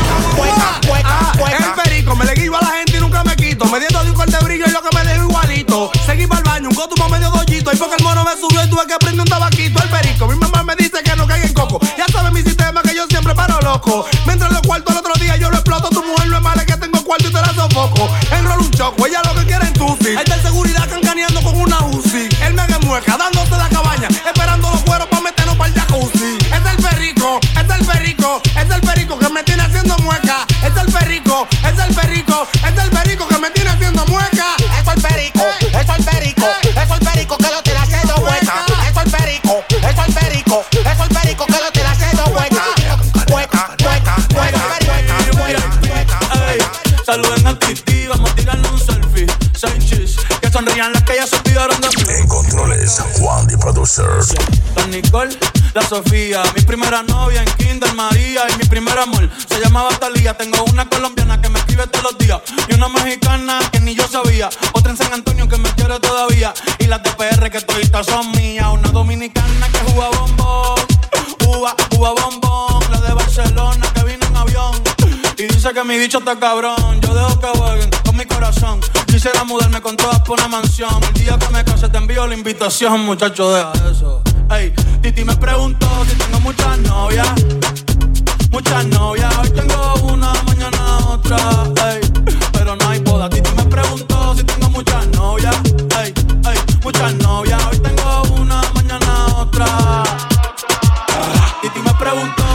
Es el perico, me le guido a la gente y nunca me quito. Me diendo de un corte de brillo y lo que me dejo igualito. Seguí para el baño, un cotumo medio dollito. Y porque el mono me subió y tuve que prender un tabaquito. El perico, mi mamá me dice que no caiga en coco. Ya sabe mi sistema que yo siempre paro loco. Me entro en los cuartos el otro día, yo lo exploto. Tu mujer no es mala que tengo cuarto y te la sofoco. Enrolo un choco, ella lo que quiere en tusi. El de seguridad cancaneando con una Uzi. Él me haga mueca, dándose la cabaña. Esperando los cueros pa' meternos pa'l jacuzzi. Es el perico, es el perico, es el perico que me tiene haciendo mueca. Es el perico, es el perico, es el perico que me tiene haciendo mueca. Es el perico, es el perico, es el perico que lo tiene haciendo hueca. Es el perico, es el perico, es el perico que lo tiene haciendo hueca. Hueca, hueca, hueca, hueca, hueca, hueca. Saluden Producers. La Nicole, la Sofía, mi primera novia en Kinder María y mi primer amor se llamaba Talía. Tengo una colombiana que me escribe todos los días y una mexicana que ni yo sabía, otra en San Antonio que me quiere todavía y las de P R que toditas son mías. Una dominicana que juega bombón, uva, uva bombón, la de Barcelona que vino en avión y dice que mi bicho está cabrón. Yo dejo que jueguen con mi corazón. Quisiera mudarme con todas por una mansión. El día que me case te envío la invitación, muchacho, deja eso. Ey, Titi me preguntó si tengo muchas novias. Muchas novias, hoy tengo una, mañana otra. Ey, pero no hay boda. Titi me preguntó si tengo muchas novias. Ey, ey, muchas novias, hoy tengo una, mañana otra. Titi me preguntó.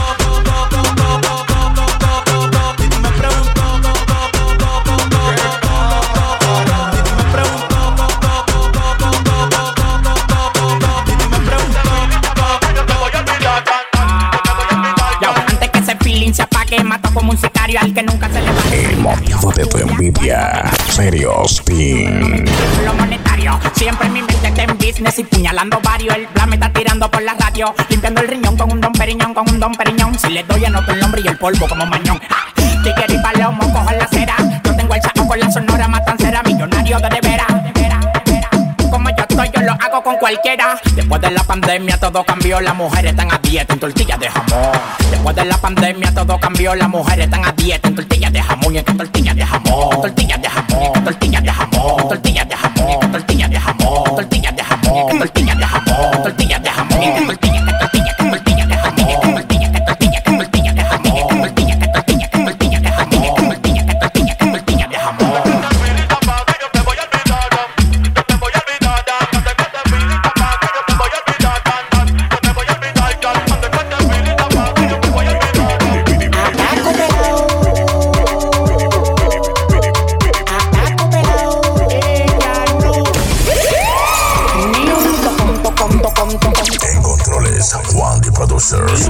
Que mató como un sicario al que nunca se le va. El motivo de tu envidia. Serios Team. Lo monetario, siempre en mi mente está en business y puñalando varios. El plan me está tirando por la radio, limpiando el riñón con un don periñón, con un don periñón. Si le doy anoto el nombre y el polvo como mañón. Ah, tigre y palomo, cojo la cera. Yo tengo el saco con la sonora matancera, millonario de de veras. Como yo estoy, yo lo hago con cualquiera. Después de la pandemia todo cambió, las mujeres están a dieta en tortillas de jamón. Después de la pandemia todo cambió, las mujeres están a dieta en tortillas de jamón y en tortillas de jamón, tortillas de jamón, tortillas de jamón, tortillas de jamón, tortillas de jamón, tortillas de jamón, tortillas de jamón, tortillas de jamón, tortillas de tortillas, tortillas de jamón, tortillas de tortillas, tortillas de tortillas de jamón, tortillas de tortillas, tortillas de tortillas de jamón, tortillas de tortillas, tortillas de jamón. En controles, Juan de Producers.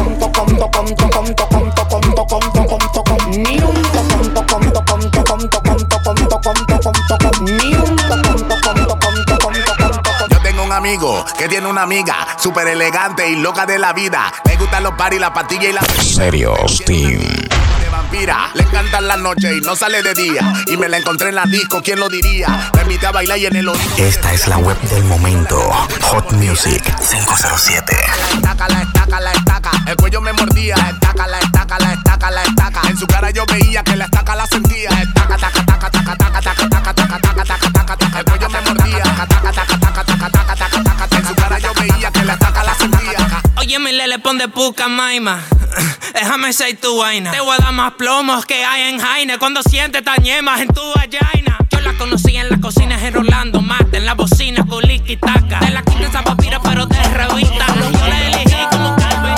Yo tengo un amigo que tiene una amiga súper elegante y loca de la vida. Le gustan los paris, la pastilla y la Serios Team. vampira. Le encantan las noches y no sale de día. Y me la encontré en la disco, ¿quién lo diría? Me invité a bailar y en el oído. Esta es la web del momento. Hot Music cinco cero siete. La estaca, la estaca, la estaca. El cuello me mordía. La estaca, la estaca, la estaca, la estaca. En su cara yo veía que la estaca la sentía. Estaca, taca, taca, taca, taca, taca, taca, taca, taca, taca, taca, taca. El cuello me mordía. Taca, taca, taca, taca, taca, taca, taca, taca. En su cara yo veía que la estaca la sentía. Oye, mi lele, pon de puca, maima. Déjame ser tu vaina. Te voy a dar más plomos que hay en Jaina. Cuando sientes tañemas en tu vagina. Yo la conocí en las cocinas en Rolando Mate. En la bocina con liqui taca. De la quinta esa papira pero de revista. Yo la elegí como Calvin.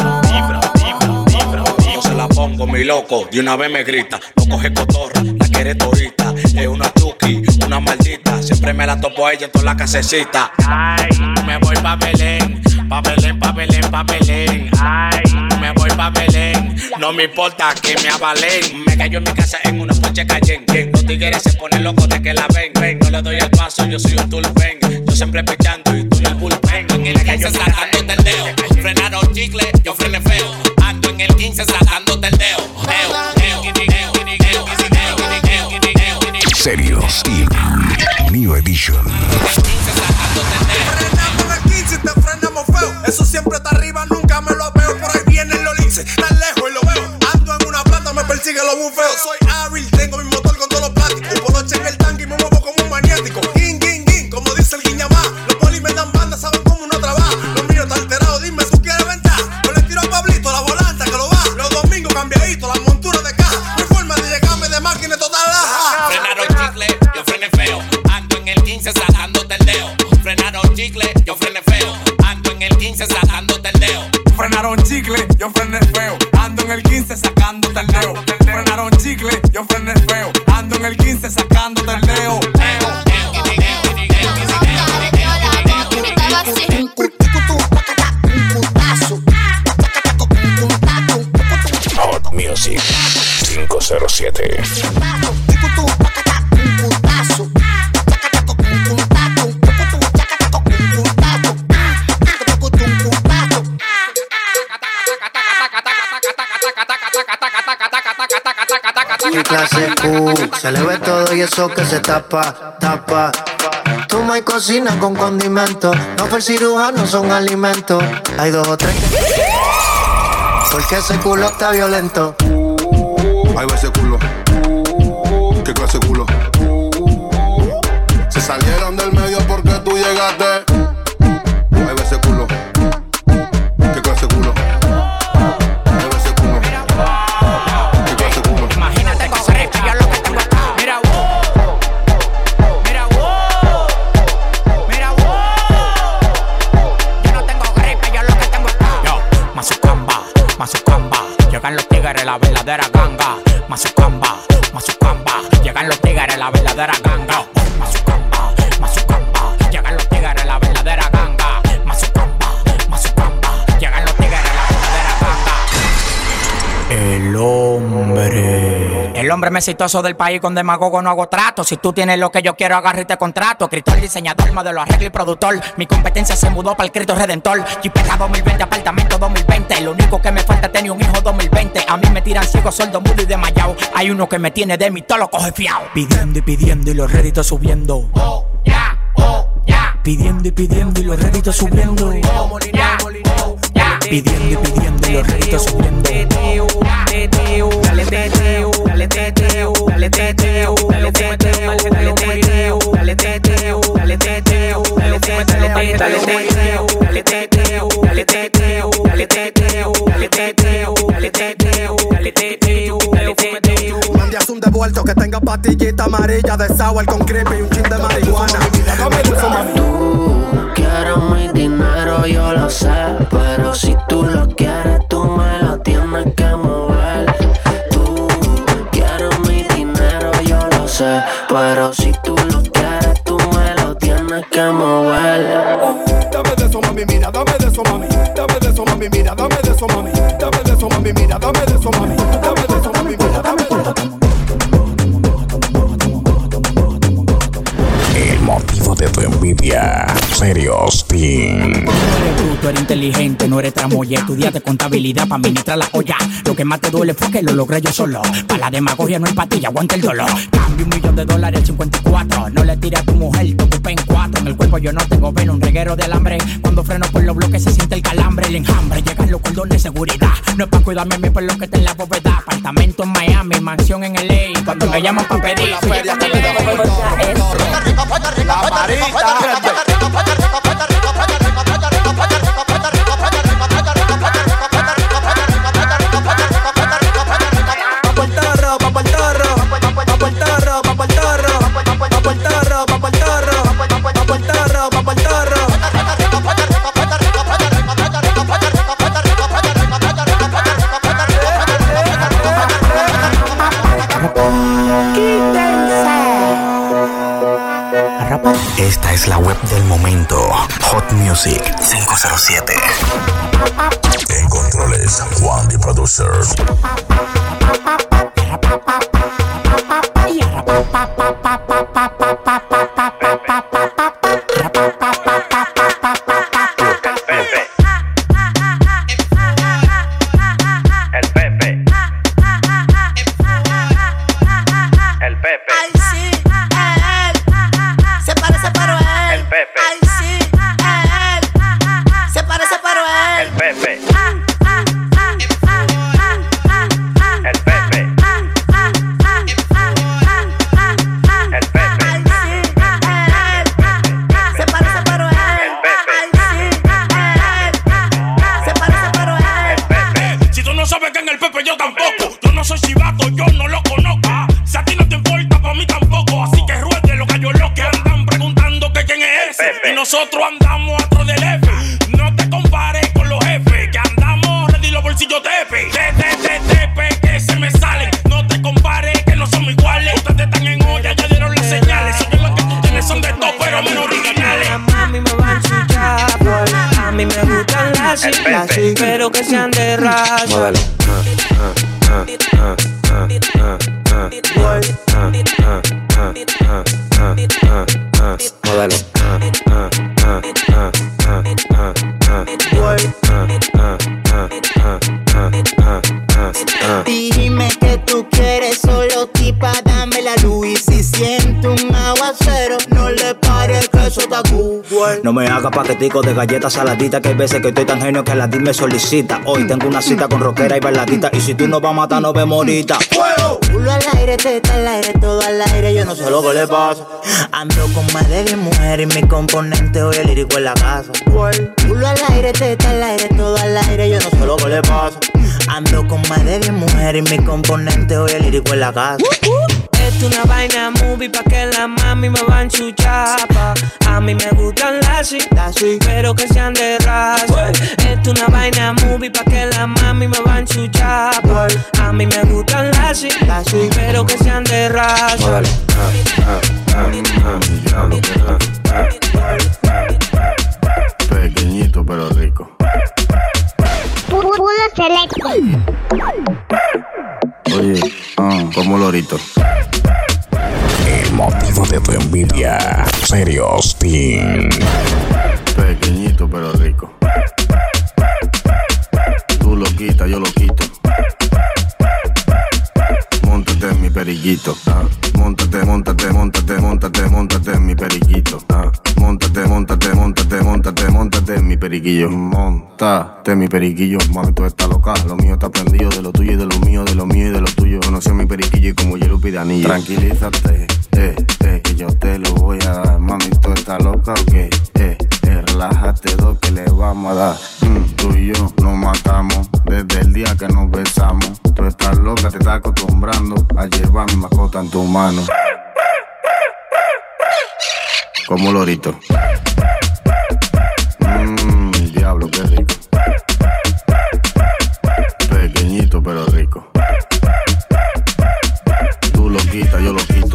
Yo se la pongo, mi loco. De una vez me grita. No coge cotorra, la quiere torita. Es una tuki, una maldita. Siempre me la topo a ella en toda la casecita. Ay, me voy pa' Belén. Pa' Belén, pa' Belén, pa' Belén. Ay, me voy pa' Belén. No me importa que me avalen. Me cayó en mi casa en una Porsche Cayenne. Los tigres se ponen locos de que la ven. ven. No le doy el paso, yo soy un tulpen. Yo siempre pichando y tú en el bullpen. En el quince sacándote el dedo. Frenaron chicle, yo frené feo. Ando en el quince sacándote el dedo. Serios Team. New Edition. Frenamos en el quince, te frenamos feo. Eso siempre está arriba, nunca me lo veo. Por ahí vienen los linces, tan lejos y lo veo. Ando en una plata, me persigue los bufeos. Soy hábil, tengo mi motor con todos los plásticos. Un poloche en el tanque y me muevo como un maniático. Guin, guin, guin, como dice el guiñamá. Los polis me dan banda, saben cómo uno trabaja. Los míos están alterados, dime, ¿tú quieres ventaja? Yo le tiro a Pablito la volanta que lo va. Los domingos cambiadito, las monturas de caja. Mi forma de llegarme de máquina total laja. Frenaron chicle, yo frené feo. Ando en el quince sacándote el dedo. Frenaron chicle, yo frené feo. Ando en el quince sacándote el dedo. Frenaron chicle, yo frené feo. Ando en el quince sacándote el dedo. Frenaron chicle, yo frené feo. Ando en el quince sacándote el dedo. Hot Music cinco cero siete. clase Q. Se le ve todo y eso que se tapa, tapa. Toma y cocina con condimentos. No fue el cirujano, son alimentos. Hay dos o tres que... porque ese culo está violento. Ahí va ese culo. ¿Qué clase de culo? Se salieron del medio porque tú llegaste. Ahí va ese culo. ¿Qué clase de culo? Ahí va ese culo. ¿Qué clase de culo? Imagínate con gripe, yo lo que tengo acá. Mira, wow. Mira, wow. Mira, wow. Yo no tengo gripe, yo lo que tengo acá. Yo, Mazucamba, Mazucamba. Llegan los tigres, la verdadera ganga. Mazucamba, Mazucamba. Llegan los tigres, la verdadera ganga. Mazucamba, Mazucamba. Llegan los tigres, la verdadera ganga. Mazucamba, Mazucamba. Llegan los tigres, la verdadera ganga. El hombre. El hombre más exitoso del país, con demagogo no hago trato. Si tú tienes lo que yo quiero, agarra y te contrato. Escritor, diseñador, modelo, arreglo y productor. Mi competencia se mudó para el Cristo Redentor. Jipeta dos mil veinte, apartamento dos mil veinte. Lo único que me falta es tener un hijo dos mil veinte. A mí me tiran ciego, sordo, mudo y desmayado. Hay uno que me tiene de mí, todo lo coge fiao. Pidiendo y pidiendo y los réditos subiendo. Oh, ya, oh, ya. Pidiendo y pidiendo y los réditos subiendo. Oh, ya, oh, ya. Pidiendo y pidiendo y los réditos subiendo. Dale teteo, dale teteo, dale teteo, dale teteo, dale teteo, dale teteo, dale teteo, dale teteo, dale teteo, dale teteo, dale teteo, dale teteo, dale teteo, dale teteo, dale teteo, dale teteo. Mande un devuelto que tenga pastillita amarilla de sour con creepy y un chin de marihuana. Tú quieres mi dinero, yo lo sé, pero si tú lo quieres, tú me lo tienes que mover. Tú quieres mi dinero, yo lo sé, pero si tú lo quieres, tú me lo tienes que mover. Dame de eso, mami, mira, dame de eso, mami. Dame de eso, mami, mira, dame de eso, mami. Dame de eso, mami, mira, dame de eso, mami. Dame de eso, mami, mira, dame de eso, mami. El motivo de tu envidia. Serios Team. Tú eres bruto, eres inteligente, no eres tramoya. Estudiaste contabilidad para administrar la olla. Lo que más te duele fue que lo logré yo solo. Para la demagogia no hay patilla, aguanta el dolor. Cambio un millón de dólares al cincuenta y cuatro. No le tires a tu mujer, te ocupé en cuatro. En el cuerpo yo no tengo veno, un reguero de alambre. Cuando freno por los bloques se siente el calambre, el enjambre. Llegan los cordones de seguridad. No es para cuidarme a mí por lo que está en la bóveda. Apartamento en Miami, mansión en L A. Cuando me llaman pa' pedir, la feria te le La marita. Esta es la web del momento. Hot Music cinco cero siete. En controles, Juan the Producer. Nosotros andamos atrás del F. No te compares con los jefes, que andamos ready los bolsillos tepe. Te, te, te, tepe, que se me salen. No te compares, que no somos iguales. Ustedes están en olla, ya dieron las señales. Son los que tú tienes son de top, pero menos originales. A mí me van su chapol. A mí me gustan las chicas, pero que sean de raza. Modelo. Modelo. Dime que tú quieres, solo dime No me hagas paquetico de galletas saladitas, que hay veces que estoy tan genio que la D me solicita. Hoy tengo una cita con rockera y bailadita, y si tú no vas a matar, nos vemos ahorita. ¡Fuego! Culo al aire, teta al aire, todo al aire, yo no sé lo que le pasa. Ando con más de diez mujeres y mi componente hoy el lírico en la casa. Culo al aire, teta al aire, todo al aire, yo no sé lo que le pasa. Ando con más de diez mujeres y mi componente hoy el lírico en la casa. Esto es una vaina movie pa' que la mami me van su chapa. A mí me gustan las pero que sean de raza. Esto es una vaina movie pa' que la mami me van su chapa. A mí me gustan las pero que sean de raza. Pequeñito pero rico. Puro selecto. Oye, ah, como lorito. El motivo de tu envidia. Serios Team. Pequeñito pero rico. Tú lo quitas, yo lo quito. Móntate en mi periquito. Ah. Móntate, móntate, móntate, móntate, móntate en mi periquito. Ah. Móntate, móntate, móntate, móntate, móntate en mi periquillo. Móntate en mi periquillo. Mami, tú estás loca. Lo mío está prendido de lo tuyo y de lo mío, de lo mío y de lo tuyo. Conocí a mi periquillo y como hielo pide anillo. Tranquilízate, eh, eh, que yo te lo voy a dar. Mami, tú estás loca, ok, eh, eh, relájate, do que le vamos a dar. Mm, tú y yo nos matamos desde el día que nos besamos. Tú estás loca, te estás acostumbrando a llevar mi mascota en tu mano. Como lorito. Mmm, diablo, qué rico. Pequeñito pero rico. Tú lo quitas, yo lo quito.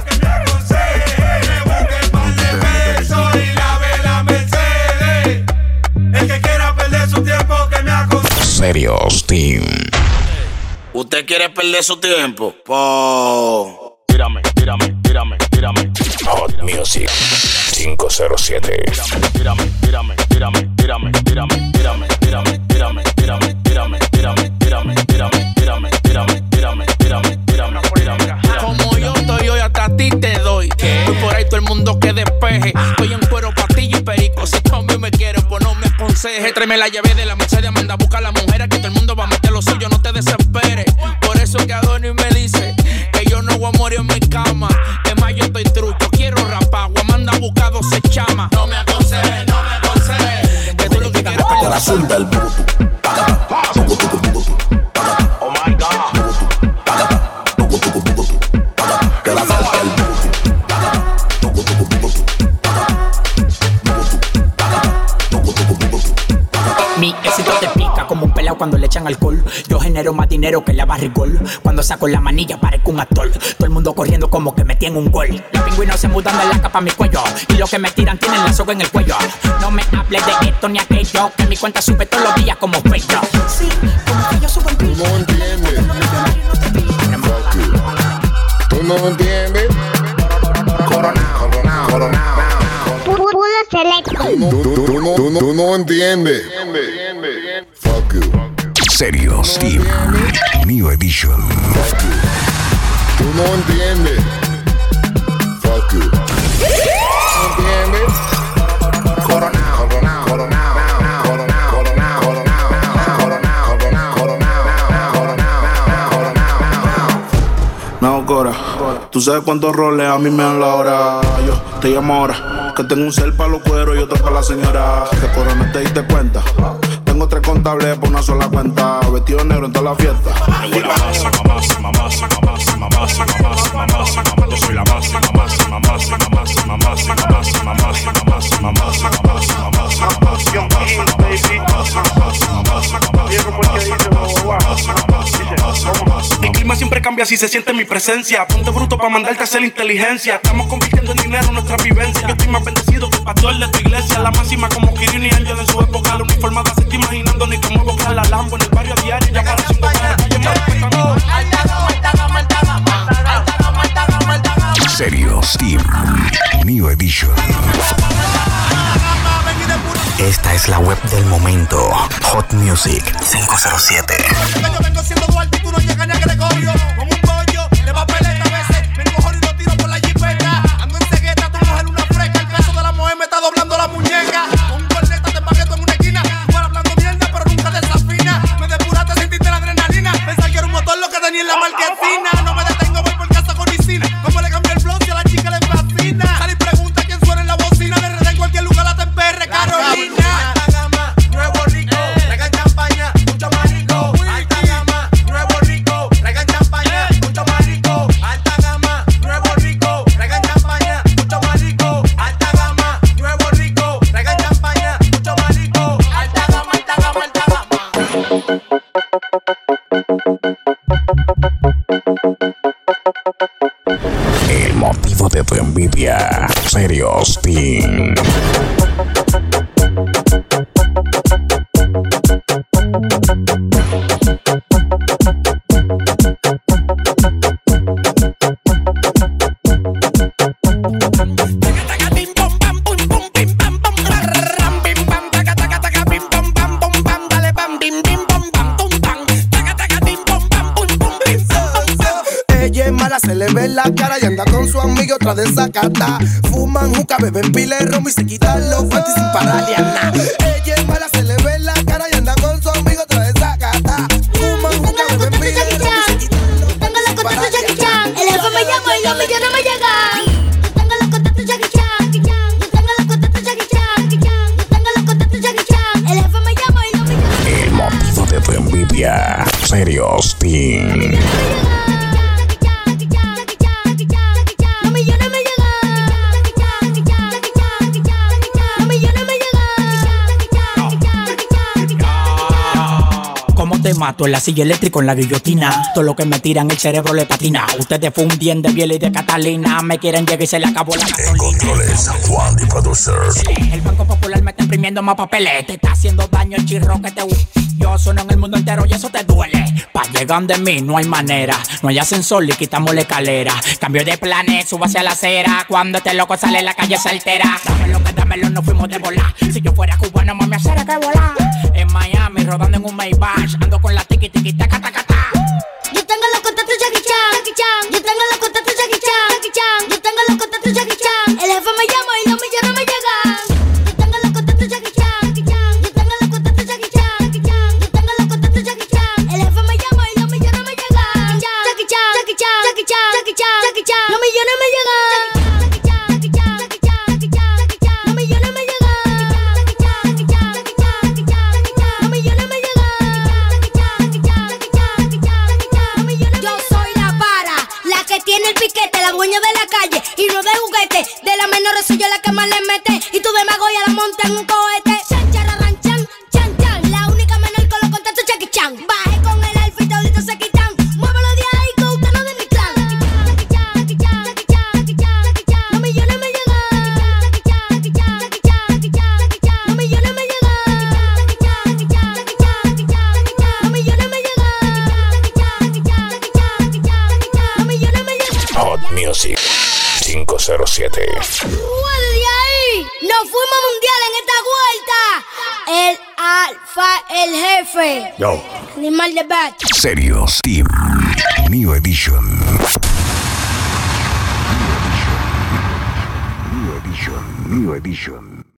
Serios Team. ¿Usted quiere perder su tiempo? Po. Tírame, tírame, tírame, tírame. Hot Music cinco cero siete. Tírame, tírame, tírame, tírame, tírame, tírame, tírame, tírame, tírame, tírame, tírame, tírame, tírame, tírame, tírame, tírame, tírame, tírame, tírame. Como yo estoy hoy, hasta a ti te doy. Voy por ahí todo el mundo que despeje. Estoy en cuero, patillo y perico. Si tú a mí me quieres, pues no me aconsejes. Tráeme la llave de la Mercedes, manda a buscar a la mujer. Que todo el mundo va a meter lo suyo, no te desesperes. Por eso que Adonis me dice que yo no voy a morir en mi cama. Que más yo estoy trucho, quiero rapar. Voy a mandar a buscar doce chamas. No me aconsejes, no me aconsejes. Que tú lo que quieres es la suelta el Oh my God. Mi éxito te pica como un pelao cuando le echan alcohol. Yo genero más dinero que la barrigol. Cuando saco la manilla parezco un actor. Todo el mundo corriendo como que me tienen un gol. Los pingüinos se mudan de la capa a mi cuello. Y los que me tiran tienen la soga en el cuello. No me hables de esto ni aquello, que mi cuenta sube todos los días como pello. Sí, como que yo subo el piso. No entiendes. Tú no entiendes. Coronao, coronao, coronao. Puro selecto. Tú, tú, tú, no, tú, no, tú no entiendes. Fuck you. Serios Team. New Edition. Fuck you. Tú no entiendes. Fuck you. ¿No entiendes? Coronao, coronao, coronao, coronao, coronao, coronao, coronao, coronao, coronao, coronao. No, Cora, tú sabes cuántos roles a mí me dan la hora. Yo te llamo ahora, que tengo un cel para los cueros y otro para la señora. Que Corona te diste cuenta. Tengo tres contables por una sola cuenta. Vestido negro en toda la fiesta. Yo la máxima, máxima, máxima, máxima, máxima, máxima, máxima. Yo soy la máxima, máxima, máxima, máxima, máxima, máxima, máxima, máxima, máxima, máxima, máxima, máxima. Mi clima siempre cambia si se siente mi presencia. Ponte bruto para mandarte a hacer inteligencia. Estamos convirtiendo en dinero nuestra vivencia. Yo estoy más bendecido que el pastor de tu iglesia. La máxima como Kirin y Ángel en su época. La uniformada se está imaginando ni cómo buscar la Lambo en el barrio a diario. Ya para cinco Serios Team. New Edition. Esta es la web del momento. Hot Music cinco cero siete. Yo vengo siendo Duarte y tú no llegas ni a Gregorio. Como un pollo, le va a pelear a veces. Vengo jodido tiro por la jipeta. Ando en cegueta, tu mujer una fresca. El peso de la mujer me está doblando la muñeca. Serios Team. Se le ve la cara y anda con su amigo otra desacata. Fuman juca, beben pile romo y se quitan los panties sin pararle a nada. Ella es mala, se le ve la cara y anda con su amigo otra desacata. Fuman juca, beben pile romo y se quitan los panties sin pararle a nada. El jefe me llama y los millones me llegan. Yo tengo los contactos Jackie Chan. Yo tengo los contactos Jackie Chan. Yo tengo los contactos Jackie Chan. El jefe me llama y los millones me llegan. El motivo de tu envidia. Serios Team. Te mato en la silla eléctrica en la guillotina. Todo lo que me tiran el cerebro le patina. Ustedes fundien de Biel y de Catalina. Me quieren llegar y se le acabó la gasolina. En controles, Juan the Producer. El Banco Popular me está imprimiendo más papeles. Te está haciendo daño el chirro que te... Yo sueno en el mundo entero y eso te duele. Pa' llegar de mí no hay manera. No hay ascensor y quitamos la escalera. Cambio de planes, subo hacia la acera. Cuando este loco sale la calle se altera. Dámelo que dámelo, no fuimos de volar. Si yo fuera cubano, mami, hacer que volar. En Miami, rodando en un Maybach. Ando con la tiki tiki taca taca ta. Yo tengo los contactos Jackie Chan. Jackie Chan. Yo tengo los contactos Jackie Chan. Jackie Chan. Yo tengo los contactos Jackie Chan. El jefe me llama y los millones me llegan. Yo tengo los contactos Jackie Chan. Jackie Chan. Yo tengo los contactos Jackie Chan. Jackie Chan. Yo tengo los contactos Jackie Chan. El jefe me llama y los millones me llegan. Jackie Chan. Jackie Chan. Jackie Chan. Jackie Chan. Jackie Chan. Los millones me llegan. Jackie Chan. Jackie Chan. Jackie Chan. Jackie Chan. Jackie Chan. Los millones me llegan. Jackie Chan. Jackie Chan. Jackie Chan. Jackie Chan. Los millones me llegan. Yo soy la para, la que tiene el piquete, la dueña de la calle y no de juguete. De la menor soy yo la que más le mete y tú de Magoya la monta en un cohete. Chan, chararran, chan, chan, chan. La única menor con los contactos Jackie Chan. Bajé con el alfa y toditos se quitan. Muévelo de ahí que usted no es de mi clan. Jackie Chan, Jackie Chan, Jackie Chan, Jackie Chan, Jackie Chan. Los millones me llegan. Jackie Chan, Jackie Chan, Jackie Chan, Jackie Chan, Jackie Chan. Los millones me llegan. Jackie Chan, Jackie Chan, Jackie Chan, Jackie Chan, Jackie Chan. Los millones me llegan. Jackie Chan, Jackie Chan, Jackie Chan, Jackie Chan, Jackie Chan. Los millones me llegan. Hot Music cinco cero siete. ¡Desde ahí! ¡Nos fuimos mundial en esta vuelta! El alfa, el jefe. Yo. Animal de bat. Serios Team. New Edition. New Edition. New Edition.